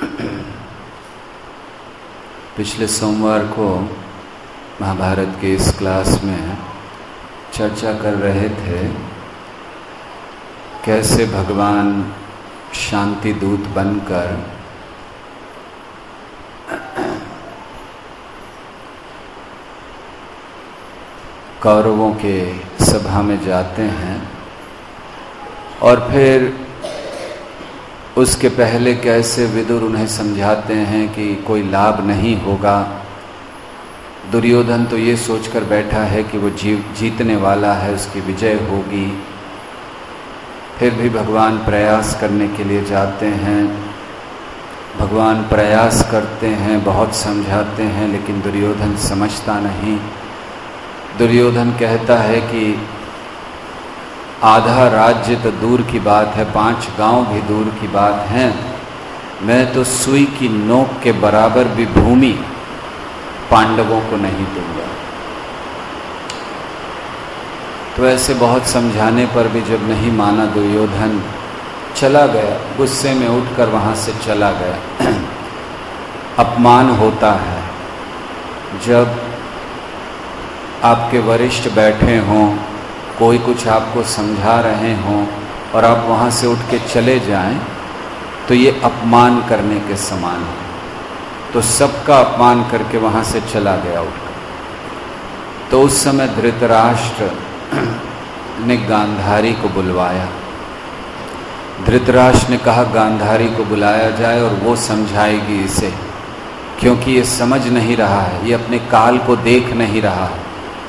पिछले सोमवार को महाभारत के इस क्लास में चर्चा कर रहे थे कैसे भगवान शांति दूत बनकर कौरवों के सभा में जाते हैं और फिर उसके पहले कैसे विदुर उन्हें समझाते हैं कि कोई लाभ नहीं होगा। दुर्योधन तो ये सोचकर बैठा है कि वो जीतने वाला है, उसकी विजय होगी। फिर भी भगवान प्रयास करने के लिए जाते हैं। भगवान प्रयास करते हैं, बहुत समझाते हैं, लेकिन दुर्योधन समझता नहीं। दुर्योधन कहता है कि आधा राज्य तो दूर की बात है, 5 गांव भी दूर की बात है, मैं तो सुई की नोक के बराबर भी भूमि पांडवों को नहीं दूंगा। तो ऐसे बहुत समझाने पर भी जब नहीं माना दुर्योधन चला गया, गुस्से में उठकर वहां से चला गया। अपमान होता है जब आपके वरिष्ठ बैठे हों, कोई कुछ आपको समझा रहे हों और आप वहाँ से उठ के चले जाएं, तो ये अपमान करने के समान है। तो सबका अपमान करके वहाँ से चला गया उठकर। तो उस समय धृतराष्ट्र ने गांधारी को बुलवाया। धृतराष्ट्र ने कहा गांधारी को बुलाया जाए और वो समझाएगी इसे, क्योंकि ये समझ नहीं रहा है, ये अपने काल को देख नहीं रहा है।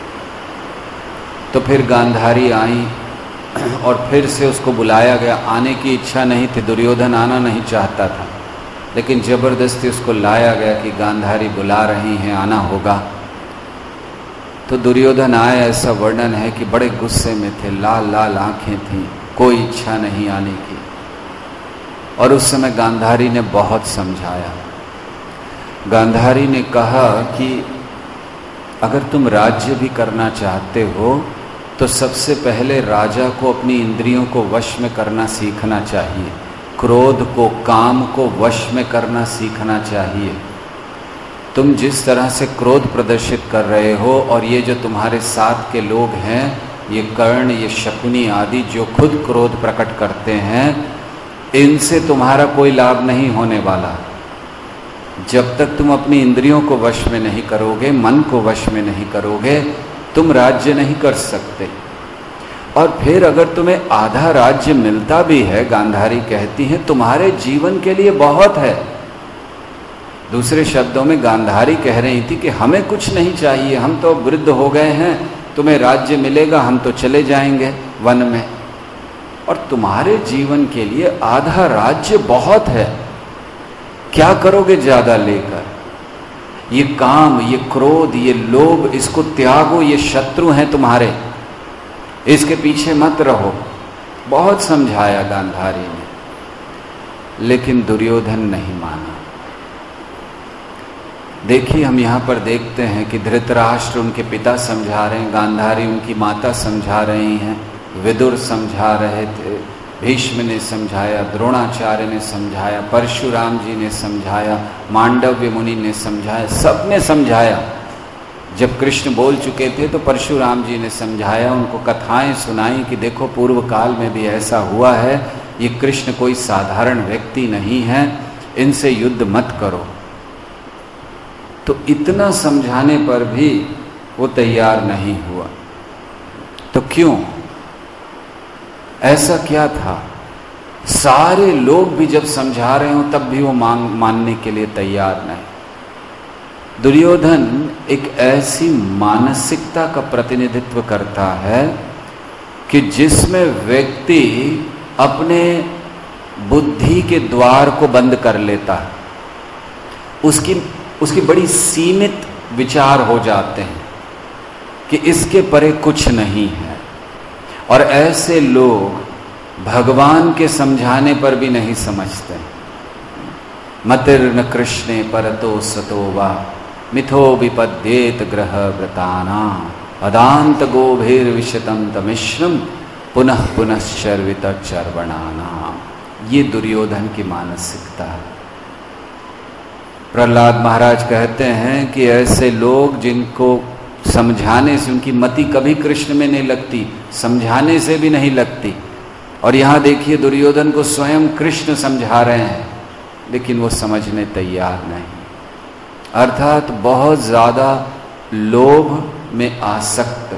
तो फिर गांधारी आई और फिर से उसको बुलाया गया। आने की इच्छा नहीं थी, दुर्योधन आना नहीं चाहता था, लेकिन जबरदस्ती उसको लाया गया कि गांधारी बुला रही हैं, आना होगा। तो दुर्योधन आए, ऐसा वर्णन है कि बड़े गुस्से में थे, लाल लाल आंखें थीं, कोई इच्छा नहीं आने की। और उस समय गांधारी ने बहुत समझाया। गांधारी ने कहा कि अगर तुम राज्य भी करना चाहते हो तो सबसे पहले राजा को अपनी इंद्रियों को वश में करना सीखना चाहिए, क्रोध को, काम को वश में करना सीखना चाहिए। तुम जिस तरह से क्रोध प्रदर्शित कर रहे हो और ये जो तुम्हारे साथ के लोग हैं, ये कर्ण, ये शकुनी आदि जो खुद क्रोध प्रकट करते हैं, इनसे तुम्हारा कोई लाभ नहीं होने वाला। जब तक तुम अपनी इंद्रियों को वश में नहीं करोगे, मन को वश में नहीं करोगे, तुम राज्य नहीं कर सकते। और फिर अगर तुम्हें आधा राज्य मिलता भी है, गांधारी कहती है, तुम्हारे जीवन के लिए बहुत है। दूसरे शब्दों में गांधारी कह रही थी कि हमें कुछ नहीं चाहिए, हम तो वृद्ध हो गए हैं, तुम्हें राज्य मिलेगा, हम तो चले जाएंगे वन में, और तुम्हारे जीवन के लिए आधा राज्य बहुत है। क्या करोगे ज्यादा लेकर? ये काम, ये क्रोध, ये लोभ, इसको त्यागो, ये शत्रु हैं तुम्हारे, इसके पीछे मत रहो। बहुत समझाया गांधारी ने, लेकिन दुर्योधन नहीं माना। देखिए, हम यहाँ पर देखते हैं कि धृतराष्ट्र उनके पिता समझा रहे हैं, गांधारी उनकी माता समझा रही हैं, विदुर समझा रहे थे, भीष्म ने समझाया, द्रोणाचार्य ने समझाया, परशुराम जी ने समझाया, मांडव्य मुनि ने समझाया, सबने समझाया। जब कृष्ण बोल चुके थे तो परशुराम जी ने समझाया, उनको कथाएं सुनाई कि देखो पूर्व काल में भी ऐसा हुआ है, ये कृष्ण कोई साधारण व्यक्ति नहीं है, इनसे युद्ध मत करो। तो इतना समझाने पर भी वो तैयार नहीं हुआ। तो क्यों? ऐसा क्या था? सारे लोग भी जब समझा रहे हो तब भी वो मानने के लिए तैयार नहीं। दुर्योधन एक ऐसी मानसिकता का प्रतिनिधित्व करता है कि जिसमें व्यक्ति अपने बुद्धि के द्वार को बंद कर लेता है, उसकी बड़ी सीमित विचार हो जाते हैं कि इसके परे कुछ नहीं है। और ऐसे लोग भगवान के समझाने पर भी नहीं समझते। मतिर्न कृष्णे परतो सतो वा मिथो विपद्येत ग्रह व्रताना अदांत गोभीर विशतम तमिश्रम पुनः पुनश्चर्वित चर्वणाना। ये दुर्योधन की मानसिकता है। प्रहलाद महाराज कहते हैं कि ऐसे लोग जिनको समझाने से उनकी मति कभी कृष्ण में नहीं लगती, समझाने से भी नहीं लगती। और यहाँ देखिए दुर्योधन को स्वयं कृष्ण समझा रहे हैं, लेकिन वो समझने तैयार नहीं। अर्थात बहुत ज्यादा लोभ में आसक्त,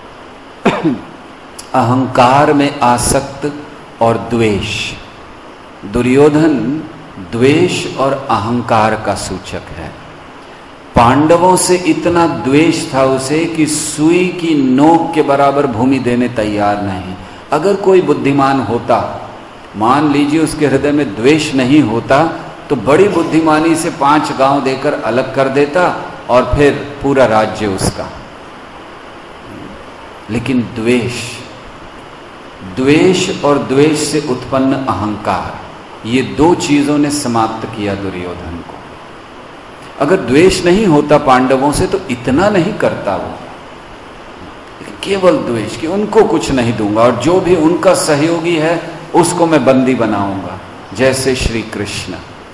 अहंकार में आसक्त और द्वेष। दुर्योधन द्वेष और अहंकार का सूचक है। पांडवों से इतना द्वेष था उसे कि सुई की नोक के बराबर भूमि देने तैयार नहीं। अगर कोई बुद्धिमान होता, मान लीजिए उसके हृदय में द्वेष नहीं होता, तो बड़ी बुद्धिमानी से 5 गांव देकर अलग कर देता और फिर पूरा राज्य उसका। लेकिन द्वेष और द्वेष से उत्पन्न अहंकार, ये 2 चीजों ने समाप्त किया दुर्योधन को। अगर द्वेष नहीं होता पांडवों से तो इतना नहीं करता वो। केवल द्वेष कि उनको कुछ नहीं दूंगा और जो भी उनका सहयोगी है उसको मैं बंदी बनाऊंगा, जैसे श्री कृष्ण।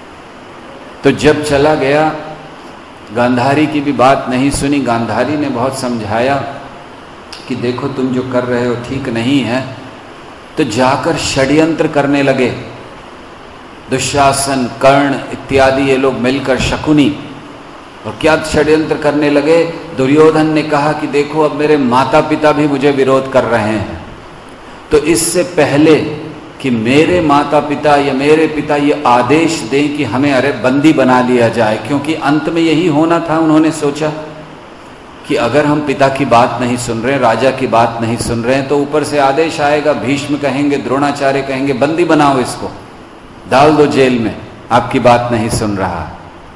तो जब चला गया, गांधारी की भी बात नहीं सुनी। गांधारी ने बहुत समझाया कि देखो तुम जो कर रहे हो ठीक नहीं है। तो जाकर षड्यंत्र करने लगे, दुशासन, कर्ण इत्यादि ये लोग मिलकर, शकुनी, और क्या षड्यंत्र करने लगे। दुर्योधन ने कहा कि देखो अब मेरे माता पिता भी मुझे विरोध कर रहे हैं, तो इससे पहले कि मेरे माता पिता या मेरे पिता ये आदेश दें कि हमें अरे बंदी बना लिया जाए, क्योंकि अंत में यही होना था। उन्होंने सोचा कि अगर हम पिता की बात नहीं सुन रहे, राजा की बात नहीं सुन रहे हैं, तो ऊपर से आदेश आएगा, भीष्म कहेंगे, द्रोणाचार्य कहेंगे बंदी बनाओ इसको, डाल दो जेल में, आपकी बात नहीं सुन रहा।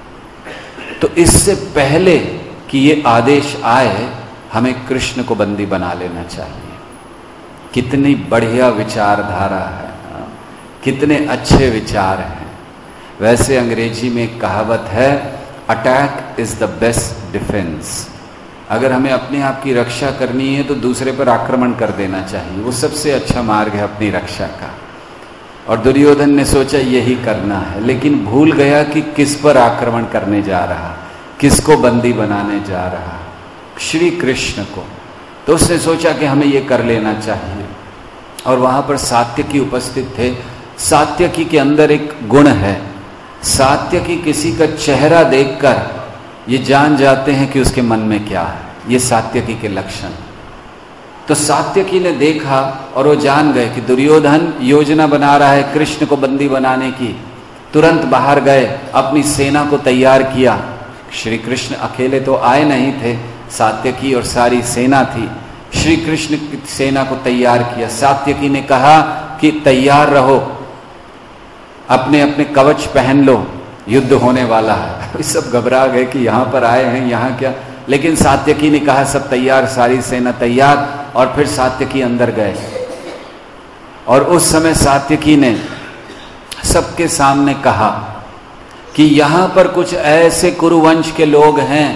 तो इससे पहले कि ये आदेश आए, हमें कृष्ण को बंदी बना लेना चाहिए। कितनी बढ़िया विचारधारा है, कितने अच्छे विचार हैं। वैसे अंग्रेजी में एक कहावत है, attack is the best defence. अगर हमें अपने आप की रक्षा करनी है तो दूसरे पर आक्रमण कर देना चाहिए, वो सबसे अच्छा मार्ग है अपनी रक्षा का। और दुर्योधन ने सोचा यही करना है, लेकिन भूल गया कि किस पर आक्रमण करने जा रहा, किसको बंदी बनाने जा रहा, श्री कृष्ण को। तो उसने सोचा कि हमें ये कर लेना चाहिए। और वहां पर सात्यकी उपस्थित थे। सात्यकी के अंदर एक गुण है, सात्यकी किसी का चेहरा देखकर ये जान जाते हैं कि उसके मन में क्या है, ये सात्यकी के लक्षण। तो सात्यकी ने देखा और वो जान गए कि दुर्योधन योजना बना रहा है कृष्ण को बंदी बनाने की। तुरंत बाहर गए, अपनी सेना को तैयार किया। श्री कृष्ण अकेले तो आए नहीं थे, सात्यकी और सारी सेना थी। श्री कृष्ण की सेना को तैयार किया। सात्यकी ने कहा कि तैयार रहो, अपने अपने कवच पहन लो, युद्ध होने वाला है। सब घबरा गए कि यहां पर आए हैं, यहां क्या। लेकिन सात्यकी ने कहा सब तैयार, सारी सेना तैयार। और फिर सात्यकी अंदर गए और उस समय सात्यकी ने सबके सामने कहा कि यहां पर कुछ ऐसे कुरुवंश के लोग हैं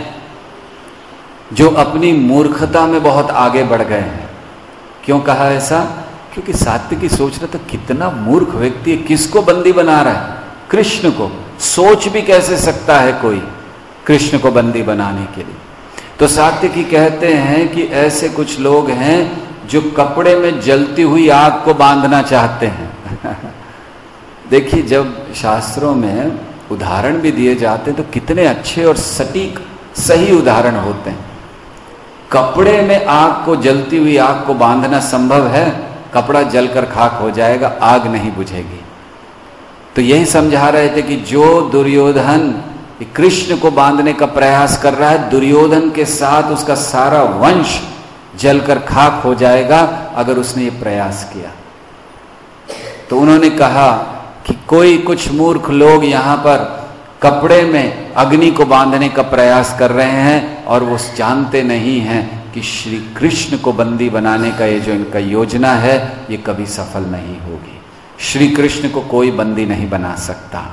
जो अपनी मूर्खता में बहुत आगे बढ़ गए हैं। क्यों कहा ऐसा? क्योंकि सात्यकी सोच रहा था कितना मूर्ख व्यक्ति है, किसको बंदी बना रहा है? कृष्ण को। सोच भी कैसे सकता है कोई कृष्ण को बंदी बनाने के लिए? तो सात्यकी कहते हैं कि ऐसे कुछ लोग हैं जो कपड़े में जलती हुई आग को बांधना चाहते हैं। देखिए, जब शास्त्रों में उदाहरण भी दिए जाते हैं तो कितने अच्छे और सटीक सही उदाहरण होते हैं। कपड़े में आग को, जलती हुई आग को बांधना संभव है? कपड़ा जलकर खाक हो जाएगा, आग नहीं बुझेगी। तो यही समझा रहे थे कि जो दुर्योधन कृष्ण को बांधने का प्रयास कर रहा है, दुर्योधन के साथ उसका सारा वंश जलकर खाक हो जाएगा अगर उसने ये प्रयास किया। तो उन्होंने कहा कि कोई कुछ मूर्ख लोग यहां पर कपड़े में अग्नि को बांधने का प्रयास कर रहे हैं और वो जानते नहीं हैं कि श्री कृष्ण को बंदी बनाने का ये जो इनका योजना है ये कभी सफल नहीं होगी। श्री कृष्ण को कोई बंदी नहीं बना सकता।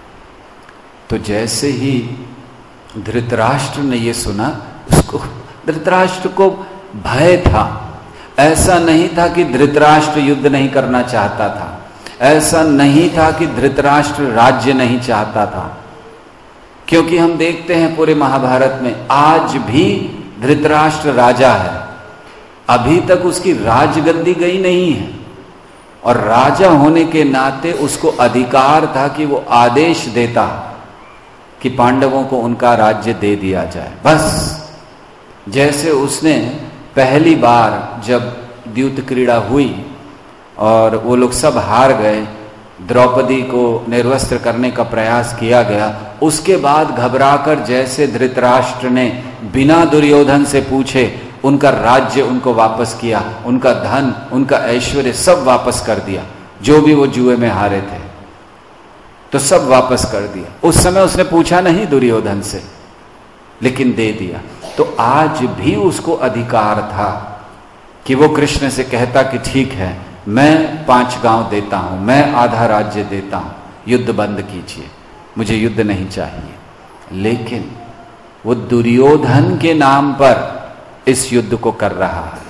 तो जैसे ही धृतराष्ट्र ने ये सुना, उसको, धृतराष्ट्र को भय था। ऐसा नहीं था कि धृतराष्ट्र युद्ध नहीं करना चाहता था, ऐसा नहीं था कि धृतराष्ट्र राज्य नहीं चाहता था। क्योंकि हम देखते हैं पूरे महाभारत में आज भी धृतराष्ट्र राजा है, अभी तक उसकी राजगद्दी गई नहीं है, और राजा होने के नाते उसको अधिकार था कि वो आदेश देता कि पांडवों को उनका राज्य दे दिया जाए। बस जैसे उसने पहली बार जब द्यूत क्रीड़ा हुई और वो लोग सब हार गए, द्रौपदी को निर्वस्त्र करने का प्रयास किया गया, उसके बाद घबराकर जैसे धृतराष्ट्र ने बिना दुर्योधन से पूछे उनका राज्य उनको वापस किया, उनका धन, उनका ऐश्वर्य सब वापस कर दिया, जो भी वो जुए में हारे थे तो सब वापस कर दिया। उस समय उसने पूछा नहीं दुर्योधन से, लेकिन दे दिया। तो आज भी उसको अधिकार था कि वो कृष्ण से कहता कि ठीक है, मैं 5 गांव देता हूं, मैं आधा राज्य देता हूं, युद्ध बंद कीजिए, मुझे युद्ध नहीं चाहिए। लेकिन वो दुर्योधन के नाम पर इस युद्ध को कर रहा है।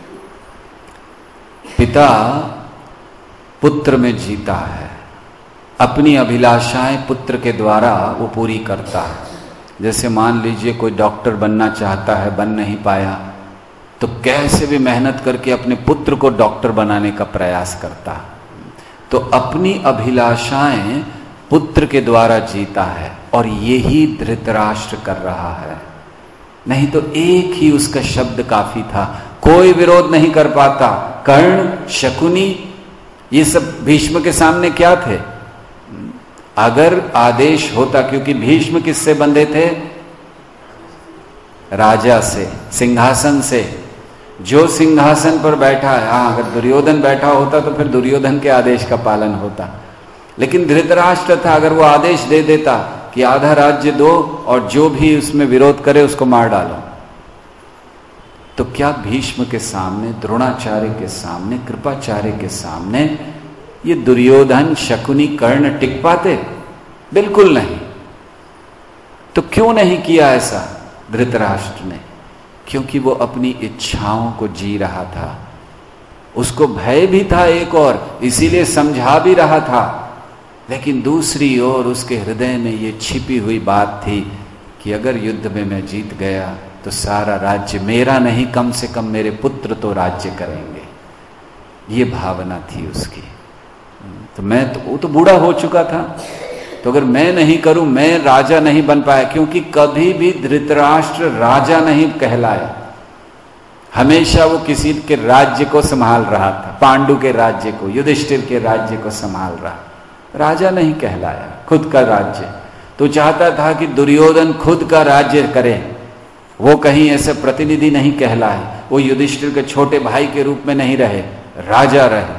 पिता पुत्र में जीता है, अपनी अभिलाषाएं पुत्र के द्वारा वो पूरी करता है। जैसे मान लीजिए कोई डॉक्टर बनना चाहता है, बन नहीं पाया, तो कैसे भी मेहनत करके अपने पुत्र को डॉक्टर बनाने का प्रयास करता है। तो अपनी अभिलाषाएं पुत्र के द्वारा जीता है, और यही धृतराष्ट्र कर रहा है। नहीं तो एक ही उसका शब्द काफी था, कोई विरोध नहीं कर पाता। कर्ण, शकुनी, ये सब भीष्म के सामने क्या थे? अगर आदेश होता, क्योंकि भीष्म किससे बंधे थे? राजा से, सिंहासन से। जो सिंहासन पर बैठा है, हाँ, अगर दुर्योधन बैठा होता तो फिर दुर्योधन के आदेश का पालन होता, लेकिन धृतराष्ट्र था, अगर वो आदेश दे देता कि आधा राज्य दो और जो भी उसमें विरोध करे उसको मार डालो, तो क्या भीष्म के सामने, द्रोणाचार्य के सामने, कृपाचार्य के सामने ये दुर्योधन, शकुनी, कर्ण टिक पाते? बिल्कुल नहीं। तो क्यों नहीं किया ऐसा धृतराष्ट्र ने? क्योंकि वो अपनी इच्छाओं को जी रहा था, उसको भय भी था एक और, इसीलिए समझा भी रहा था। लेकिन दूसरी ओर उसके हृदय में ये छिपी हुई बात थी कि अगर युद्ध में मैं जीत गया तो सारा राज्य मेरा नहीं, कम से कम मेरे पुत्र तो राज्य करेंगे। ये भावना थी उसकी। तो वो तो बूढ़ा हो चुका था, तो अगर मैं नहीं करूं, मैं राजा नहीं बन पाया, क्योंकि कभी भी धृतराष्ट्र राजा नहीं कहलाया। हमेशा वो किसी के राज्य को संभाल रहा था, पांडु के राज्य को, युधिष्ठिर के राज्य को संभाल रहा, राजा नहीं कहलाया, खुद का राज्य। तो चाहता था कि दुर्योधन खुद का राज्य करे, वो कहीं ऐसे प्रतिनिधि नहीं कहलाए, वो युधिष्ठिर के छोटे भाई के रूप में नहीं रहे, राजा रहे।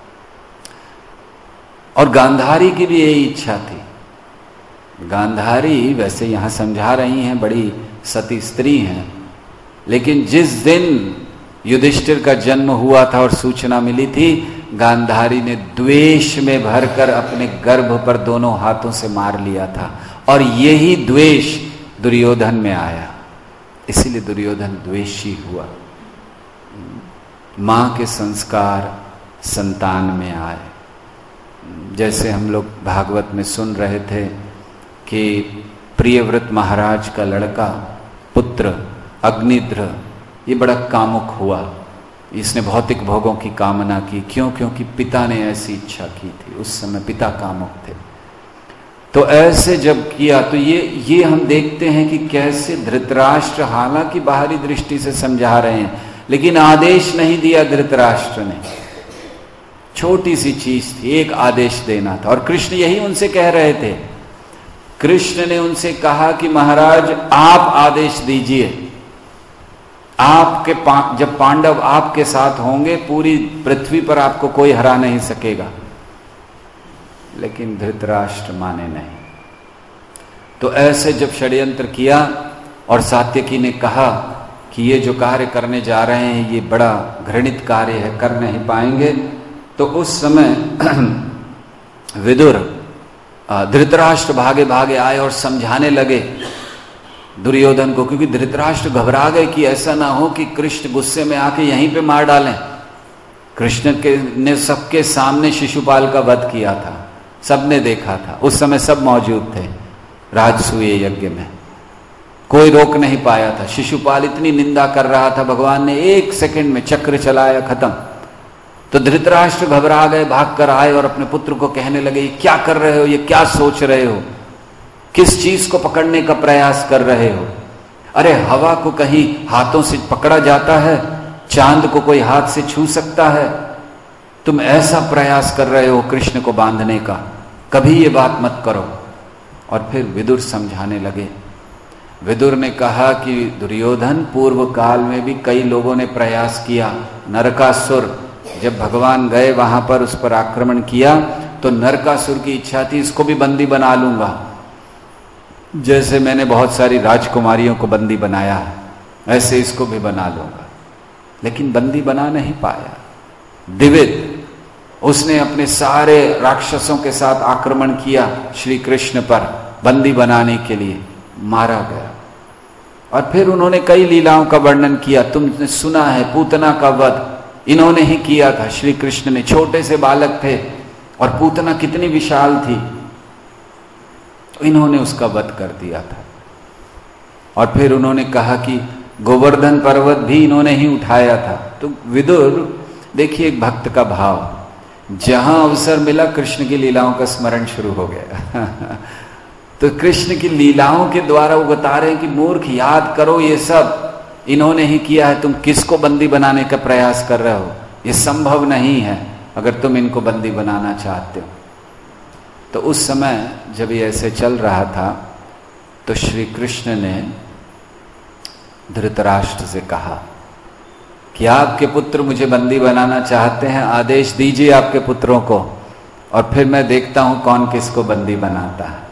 और गांधारी की भी यही इच्छा थी। गांधारी वैसे यहां समझा रही हैं, बड़ी सती स्त्री हैं, लेकिन जिस दिन युधिष्ठिर का जन्म हुआ था और सूचना मिली थी, गांधारी ने द्वेष में भरकर अपने गर्भ पर दोनों हाथों से मार लिया था, और यही द्वेष दुर्योधन में आया, इसीलिए दुर्योधन द्वेषी हुआ। मां के संस्कार संतान में आए। जैसे हम लोग भागवत में सुन रहे थे कि प्रियव्रत महाराज का लड़का पुत्र अग्निध्र, ये बड़ा कामुक हुआ, इसने भौतिक भोगों की कामना की। क्यों? क्योंकि पिता ने ऐसी इच्छा की थी, उस समय पिता कामुक थे। तो ऐसे जब किया तो ये हम देखते हैं कि कैसे धृतराष्ट्र, हालांकि बाहरी दृष्टि से समझा रहे हैं, लेकिन आदेश नहीं दिया धृतराष्ट्र ने। छोटी सी चीज थी, एक आदेश देना था, और कृष्ण यही उनसे कह रहे थे। कृष्ण ने उनसे कहा कि महाराज आप आदेश दीजिए, आपके जब पांडव आपके साथ होंगे पूरी पृथ्वी पर आपको कोई हरा नहीं सकेगा। लेकिन धृतराष्ट्र माने नहीं। तो ऐसे जब षड्यंत्र किया और सात्यकी ने कहा कि ये जो कार्य करने जा रहे हैं ये बड़ा घृणित कार्य है, कर नहीं पाएंगे, तो उस समय विदुर, धृतराष्ट्र भागे भागे आए और समझाने लगे दुर्योधन को, क्योंकि धृतराष्ट्र घबरा गए कि ऐसा ना हो कि कृष्ण गुस्से में आके यहीं पे मार डालें। कृष्ण ने सबके सामने शिशुपाल का वध किया था, सबने देखा था, उस समय सब मौजूद थे। राजसूय यज्ञ में, कोई रोक नहीं पाया था। शिशुपाल इतनी निंदा कर रहा था, भगवान ने 1 सेकंड में चक्र चलाया, खत्म। तो धृतराष्ट्र घबरा गए, भाग कर आए और अपने पुत्र को कहने लगे, ये क्या कर रहे हो, ये क्या सोच रहे हो, किस चीज को पकड़ने का प्रयास कर रहे हो? अरे हवा को कहीं हाथों से पकड़ा जाता है, चांद को कोई हाथ से छू सकता है? तुम ऐसा प्रयास कर रहे हो कृष्ण को बांधने का, कभी ये बात मत करो। और फिर विदुर समझाने लगे। विदुर ने कहा कि दुर्योधन, पूर्व काल में भी कई लोगों ने प्रयास किया। नरकासुर, जब भगवान गए वहां पर उस पर आक्रमण किया, तो नरकासुर की इच्छा थी इसको भी बंदी बना लूंगा, जैसे मैंने बहुत सारी राजकुमारियों को बंदी बनाया है, ऐसे इसको भी बना लूंगा। लेकिन बंदी बना नहीं पाया। दिविद, उसने अपने सारे राक्षसों के साथ आक्रमण किया श्री कृष्ण पर बंदी बनाने के लिए, मारा गया। और फिर उन्होंने कई लीलाओं का वर्णन किया, तुमने सुना है, पूतना का वध इन्होंने ही किया था। श्री कृष्ण ने, छोटे से बालक थे और पूतना कितनी विशाल थी, तो इन्होंने उसका वध कर दिया था। और फिर उन्होंने कहा कि गोवर्धन पर्वत भी इन्होंने ही उठाया था। तो विदुर, देखिए एक भक्त का भाव, जहां अवसर मिला कृष्ण की लीलाओं का स्मरण शुरू हो गया। तो कृष्ण की लीलाओं के द्वारा वो बता रहे हैं कि मूर्ख, याद करो ये सब इन्होंने ही किया है, तुम किसको बंदी बनाने का प्रयास कर रहे हो? ये संभव नहीं है अगर तुम इनको बंदी बनाना चाहते हो। तो उस समय जब ये ऐसे चल रहा था, तो श्री कृष्ण ने धृतराष्ट्र से कहा कि आपके पुत्र मुझे बंदी बनाना चाहते हैं, आदेश दीजिए आपके पुत्रों को, और फिर मैं देखता हूं कौन किसको बंदी बनाता है।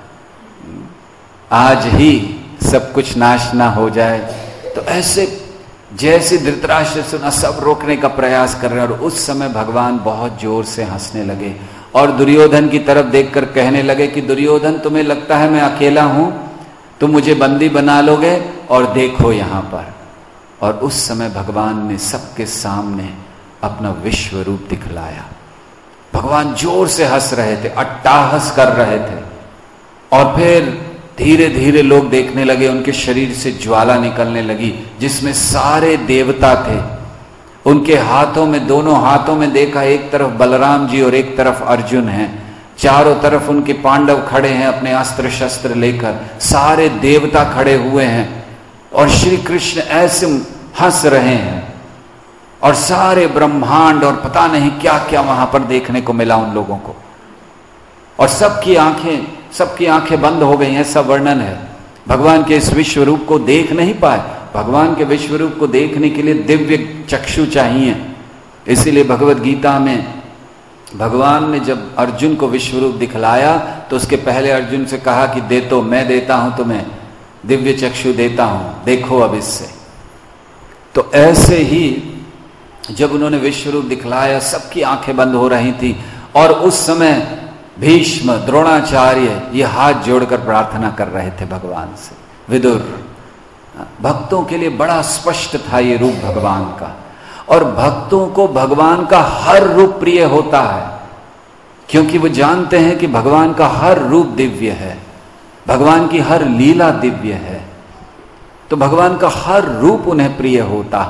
आज ही सब कुछ नाश ना हो जाए। तो ऐसे जैसे धृतराष्ट्र सुना, सब रोकने का प्रयास कर रहे हैं। और उस समय भगवान बहुत जोर से हंसने लगे और दुर्योधन की तरफ देखकर कहने लगे कि दुर्योधन, तुम्हें लगता है मैं अकेला हूं, तुम मुझे बंदी बना लोगे, और देखो यहां पर। और उस समय भगवान ने सबके सामने अपना विश्व रूप दिखलाया। भगवान जोर से हंस रहे थे, अट्टाहस कर रहे थे। और फिर धीरे धीरे लोग देखने लगे, उनके शरीर से ज्वाला निकलने लगी, जिसमें सारे देवता थे। उनके हाथों में, दोनों हाथों में देखा, एक तरफ बलराम जी और एक तरफ अर्जुन हैं। चारों तरफ उनके पांडव खड़े हैं अपने अस्त्र शस्त्र लेकर, सारे देवता खड़े हुए हैं और श्री कृष्ण ऐसे हंस रहे हैं। और सारे ब्रह्मांड और पता नहीं क्या क्या वहां पर देखने को मिला उन लोगों को। और सबकी आंखें बंद हो गई, ऐसा वर्णन है। भगवान के इस विश्व रूप को देख नहीं पाए। भगवान के विश्व रूप को देखने के लिए दिव्य चक्षु चाहिए। इसीलिए भगवत गीता में भगवान ने जब अर्जुन को विश्व रूप दिखलाया, तो उसके पहले अर्जुन से कहा कि दे, तो मैं देता हूं तुम्हें, दिव्य चक्षु देता हूं, देखो अब इससे। तो ऐसे ही जब उन्होंने विश्व रूप दिखलाया, सबकी आंखें बंद हो रही थी। और उस समय भीष्म, द्रोणाचार्य ये हाथ जोड़कर प्रार्थना कर रहे थे भगवान से। विदुर, भक्तों के लिए बड़ा स्पष्ट था ये रूप भगवान का। और भक्तों को भगवान का हर रूप प्रिय होता है, क्योंकि वो जानते हैं कि भगवान का हर रूप दिव्य है, भगवान की हर लीला दिव्य है। तो भगवान का हर रूप उन्हें प्रिय होता।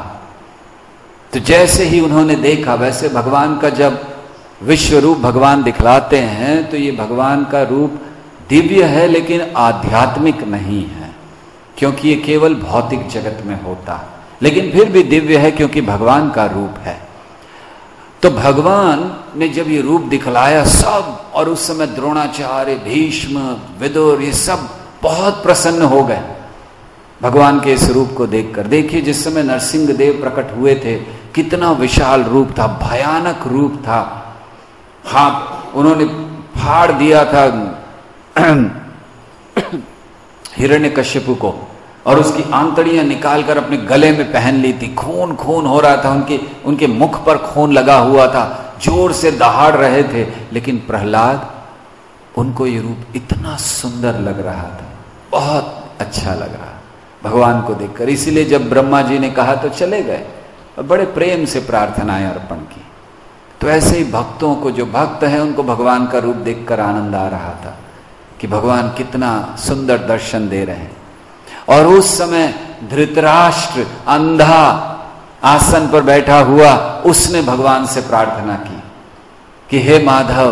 तो जैसे ही उन्होंने देखा, वैसे भगवान का जब विश्व रूप भगवान दिखलाते हैं, तो ये भगवान का रूप दिव्य है, लेकिन आध्यात्मिक नहीं है, क्योंकि ये केवल भौतिक जगत में होता, लेकिन फिर भी दिव्य है क्योंकि भगवान का रूप है। तो भगवान ने जब ये रूप दिखलाया सब, और उस समय द्रोणाचार्य, भीष्म, विदुर, ये सब बहुत प्रसन्न हो गए भगवान के इस रूप को देखकर। देखिए, जिस समय नरसिंह देव प्रकट हुए थे, कितना विशाल रूप था, भयानक रूप था। हाँ, उन्होंने फाड़ दिया था हिरण्यकश्यप को, और उसकी आंतड़ियां निकालकर अपने गले में पहन ली थी। खून खून हो रहा था, उनके मुख पर खून लगा हुआ था, जोर से दहाड़ रहे थे। लेकिन प्रहलाद, उनको ये रूप इतना सुंदर लग रहा था, बहुत अच्छा लग रहा भगवान को देखकर। इसीलिए जब ब्रह्मा जी ने कहा तो चले गए और बड़े प्रेम से प्रार्थनाएं अर्पण की। तो ऐसे ही भक्तों को, जो भक्त हैं, उनको भगवान का रूप देखकर आनंद आ रहा था। कि भगवान कितना सुंदर दर्शन दे रहे हैं। और उस समय धृतराष्ट्र अंधा आसन पर बैठा हुआ, उसने भगवान से प्रार्थना की कि हे माधव,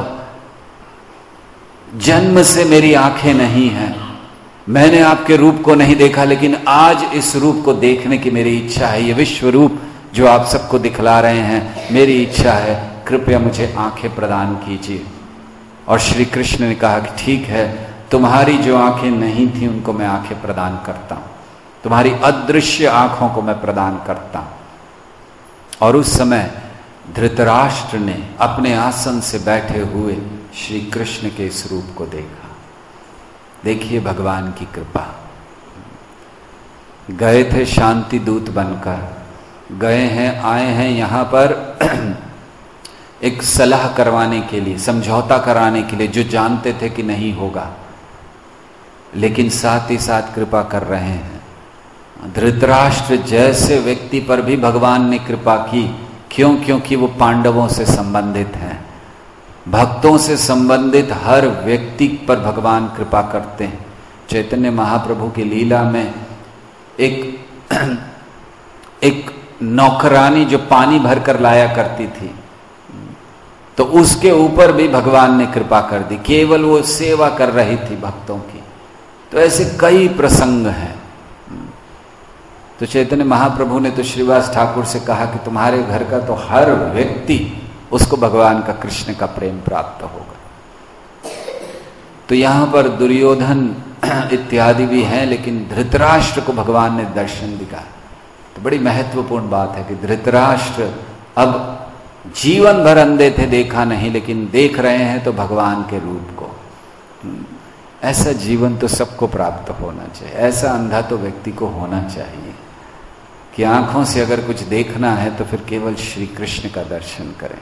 जन्म से मेरी आंखें नहीं हैं, मैंने आपके रूप को नहीं देखा, लेकिन आज इस रूप को देखने की मेरी इच्छा है। ये विश्व रूप जो आप सबको दिखला रहे हैं, मेरी इच्छा है, कृपया मुझे आंखें प्रदान कीजिए। और श्री कृष्ण ने कहा कि ठीक है, तुम्हारी जो आंखें नहीं थी उनको मैं आंखें प्रदान करता हूं, तुम्हारी अदृश्य आंखों को मैं प्रदान करता हूं। और उस समय धृतराष्ट्र ने अपने आसन से बैठे हुए श्री कृष्ण के इस रूप को देखा। देखिए भगवान की कृपा। गए थे शांति दूत बनकर, गए हैं, आए हैं यहां पर एक सलाह करवाने के लिए, समझौता कराने के लिए, जो जानते थे कि नहीं होगा, लेकिन साथ ही साथ कृपा कर रहे हैं। धृतराष्ट्र जैसे व्यक्ति पर भी भगवान ने कृपा की। क्यों? क्योंकि वो पांडवों से संबंधित हैं। भक्तों से संबंधित हर व्यक्ति पर भगवान कृपा करते हैं। चैतन्य महाप्रभु की लीला में एक नौकरानी जो पानी भरकर लाया करती थी, तो उसके ऊपर भी भगवान ने कृपा कर दी, केवल वो सेवा कर रही थी भक्तों की। तो ऐसे कई प्रसंग हैं। तो चैतन्य महाप्रभु ने तो श्रीवास ठाकुर से कहा कि तुम्हारे घर का तो हर व्यक्ति, उसको भगवान का, कृष्ण का प्रेम प्राप्त होगा। तो यहां पर दुर्योधन इत्यादि भी हैं, लेकिन धृतराष्ट्र को भगवान ने दर्शन दिया। तो बड़ी महत्वपूर्ण बात है कि धृतराष्ट्र अब जीवन भर अंधे थे, देखा नहीं, लेकिन देख रहे हैं तो भगवान के रूप को। ऐसा जीवन तो सबको प्राप्त होना चाहिए। ऐसा अंधा तो व्यक्ति को होना चाहिए कि आंखों से अगर कुछ देखना है तो फिर केवल श्री कृष्ण का दर्शन करें।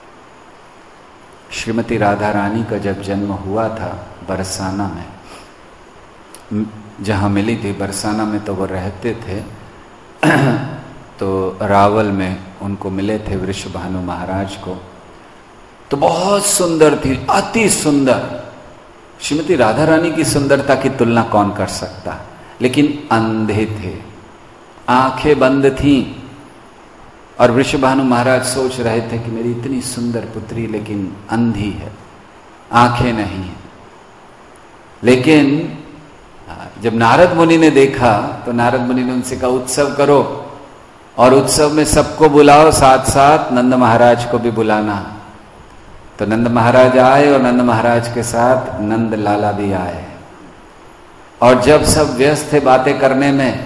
श्रीमती राधा रानी का जब जन्म हुआ था बरसाना में, जहां मिली थी बरसाना में, तो वो रहते थे तो रावल में उनको मिले थे वृषभानु महाराज को। तो बहुत सुंदर थी, अति सुंदर। श्रीमती राधा रानी की सुंदरता की तुलना कौन कर सकता, लेकिन अंधे थे, आंखें बंद थीं। और वृषभानु महाराज सोच रहे थे कि मेरी इतनी सुंदर पुत्री लेकिन अंधी है, आंखें नहीं है। लेकिन जब नारद मुनि ने देखा तो नारद मुनि ने उनसे कहा उत्सव करो, और उत्सव में सबको बुलाओ, साथ साथ नंद महाराज को भी बुलाना। तो नंद महाराज आए और नंद महाराज के साथ नंद लाला भी आए। और जब सब व्यस्त थे बातें करने में,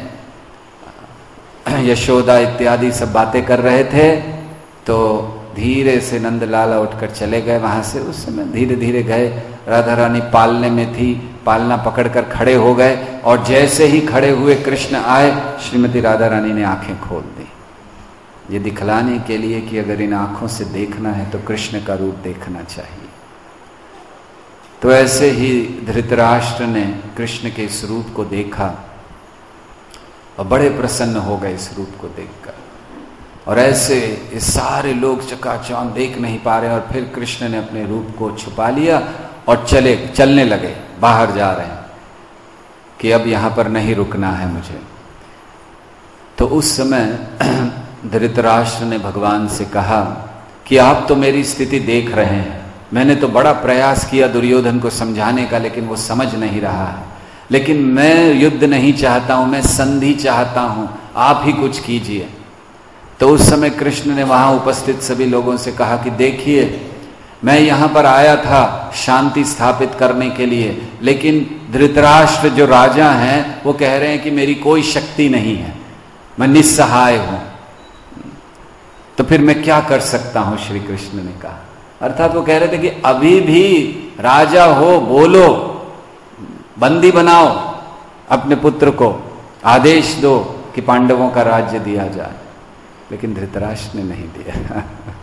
यशोदा इत्यादि सब बातें कर रहे थे, तो धीरे से नंद लाला उठकर चले गए वहां से। उस समय धीरे धीरे गए, राधा रानी पालने में थी, पालना पकड़कर खड़े हो गए। और जैसे ही खड़े हुए कृष्ण आए, श्रीमती राधा रानी ने आंखें खोल दी, ये दिखलाने के लिए कि अगर इन आंखों से देखना है तो कृष्ण का रूप देखना चाहिए। तो ऐसे ही धृतराष्ट्र ने कृष्ण के इस रूप को देखा और बड़े प्रसन्न हो गए इस रूप को देखकर। और ऐसे ये सारे लोग चकाचौंध देख नहीं पा रहे, और फिर कृष्ण ने अपने रूप को छुपा लिया और चलने लगे, बाहर जा रहे हैं कि अब यहां पर नहीं रुकना है मुझे। तो उस समय धृतराष्ट्र ने भगवान से कहा कि आप तो मेरी स्थिति देख रहे हैं, मैंने तो बड़ा प्रयास किया दुर्योधन को समझाने का, लेकिन वो समझ नहीं रहा है। लेकिन मैं युद्ध नहीं चाहता हूं, मैं संधि चाहता हूं, आप ही कुछ कीजिए। तो उस समय कृष्ण ने वहां उपस्थित सभी लोगों से कहा कि देखिए, मैं यहां पर आया था शांति स्थापित करने के लिए, लेकिन धृतराष्ट्र जो राजा हैं वो कह रहे हैं कि मेरी कोई शक्ति नहीं है, मैं निस्सहाय हूं, तो फिर मैं क्या कर सकता हूं। श्री कृष्ण ने कहा, अर्थात वो कह रहे थे कि अभी भी राजा हो, बोलो, बंदी बनाओ अपने पुत्र को, आदेश दो कि पांडवों का राज्य दिया जाए। लेकिन धृतराष्ट्र ने नहीं दिया।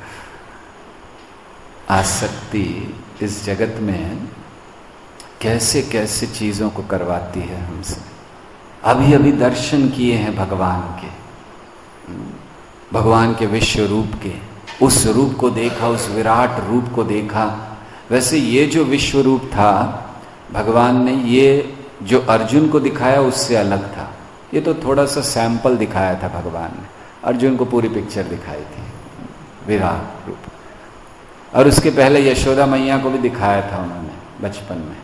आसक्ति इस जगत में कैसे कैसे चीजों को करवाती है हमसे। अभी अभी दर्शन किए हैं भगवान के, भगवान के विश्व रूप के, उस रूप को देखा, उस विराट रूप को देखा। वैसे ये जो विश्व रूप था भगवान ने ये जो अर्जुन को दिखाया उससे अलग था। ये तो थोड़ा सा सैंपल दिखाया था भगवान ने, अर्जुन को पूरी पिक्चर दिखाई थी विराट रूप। और उसके पहले यशोदा मैया को भी दिखाया था उन्होंने बचपन में।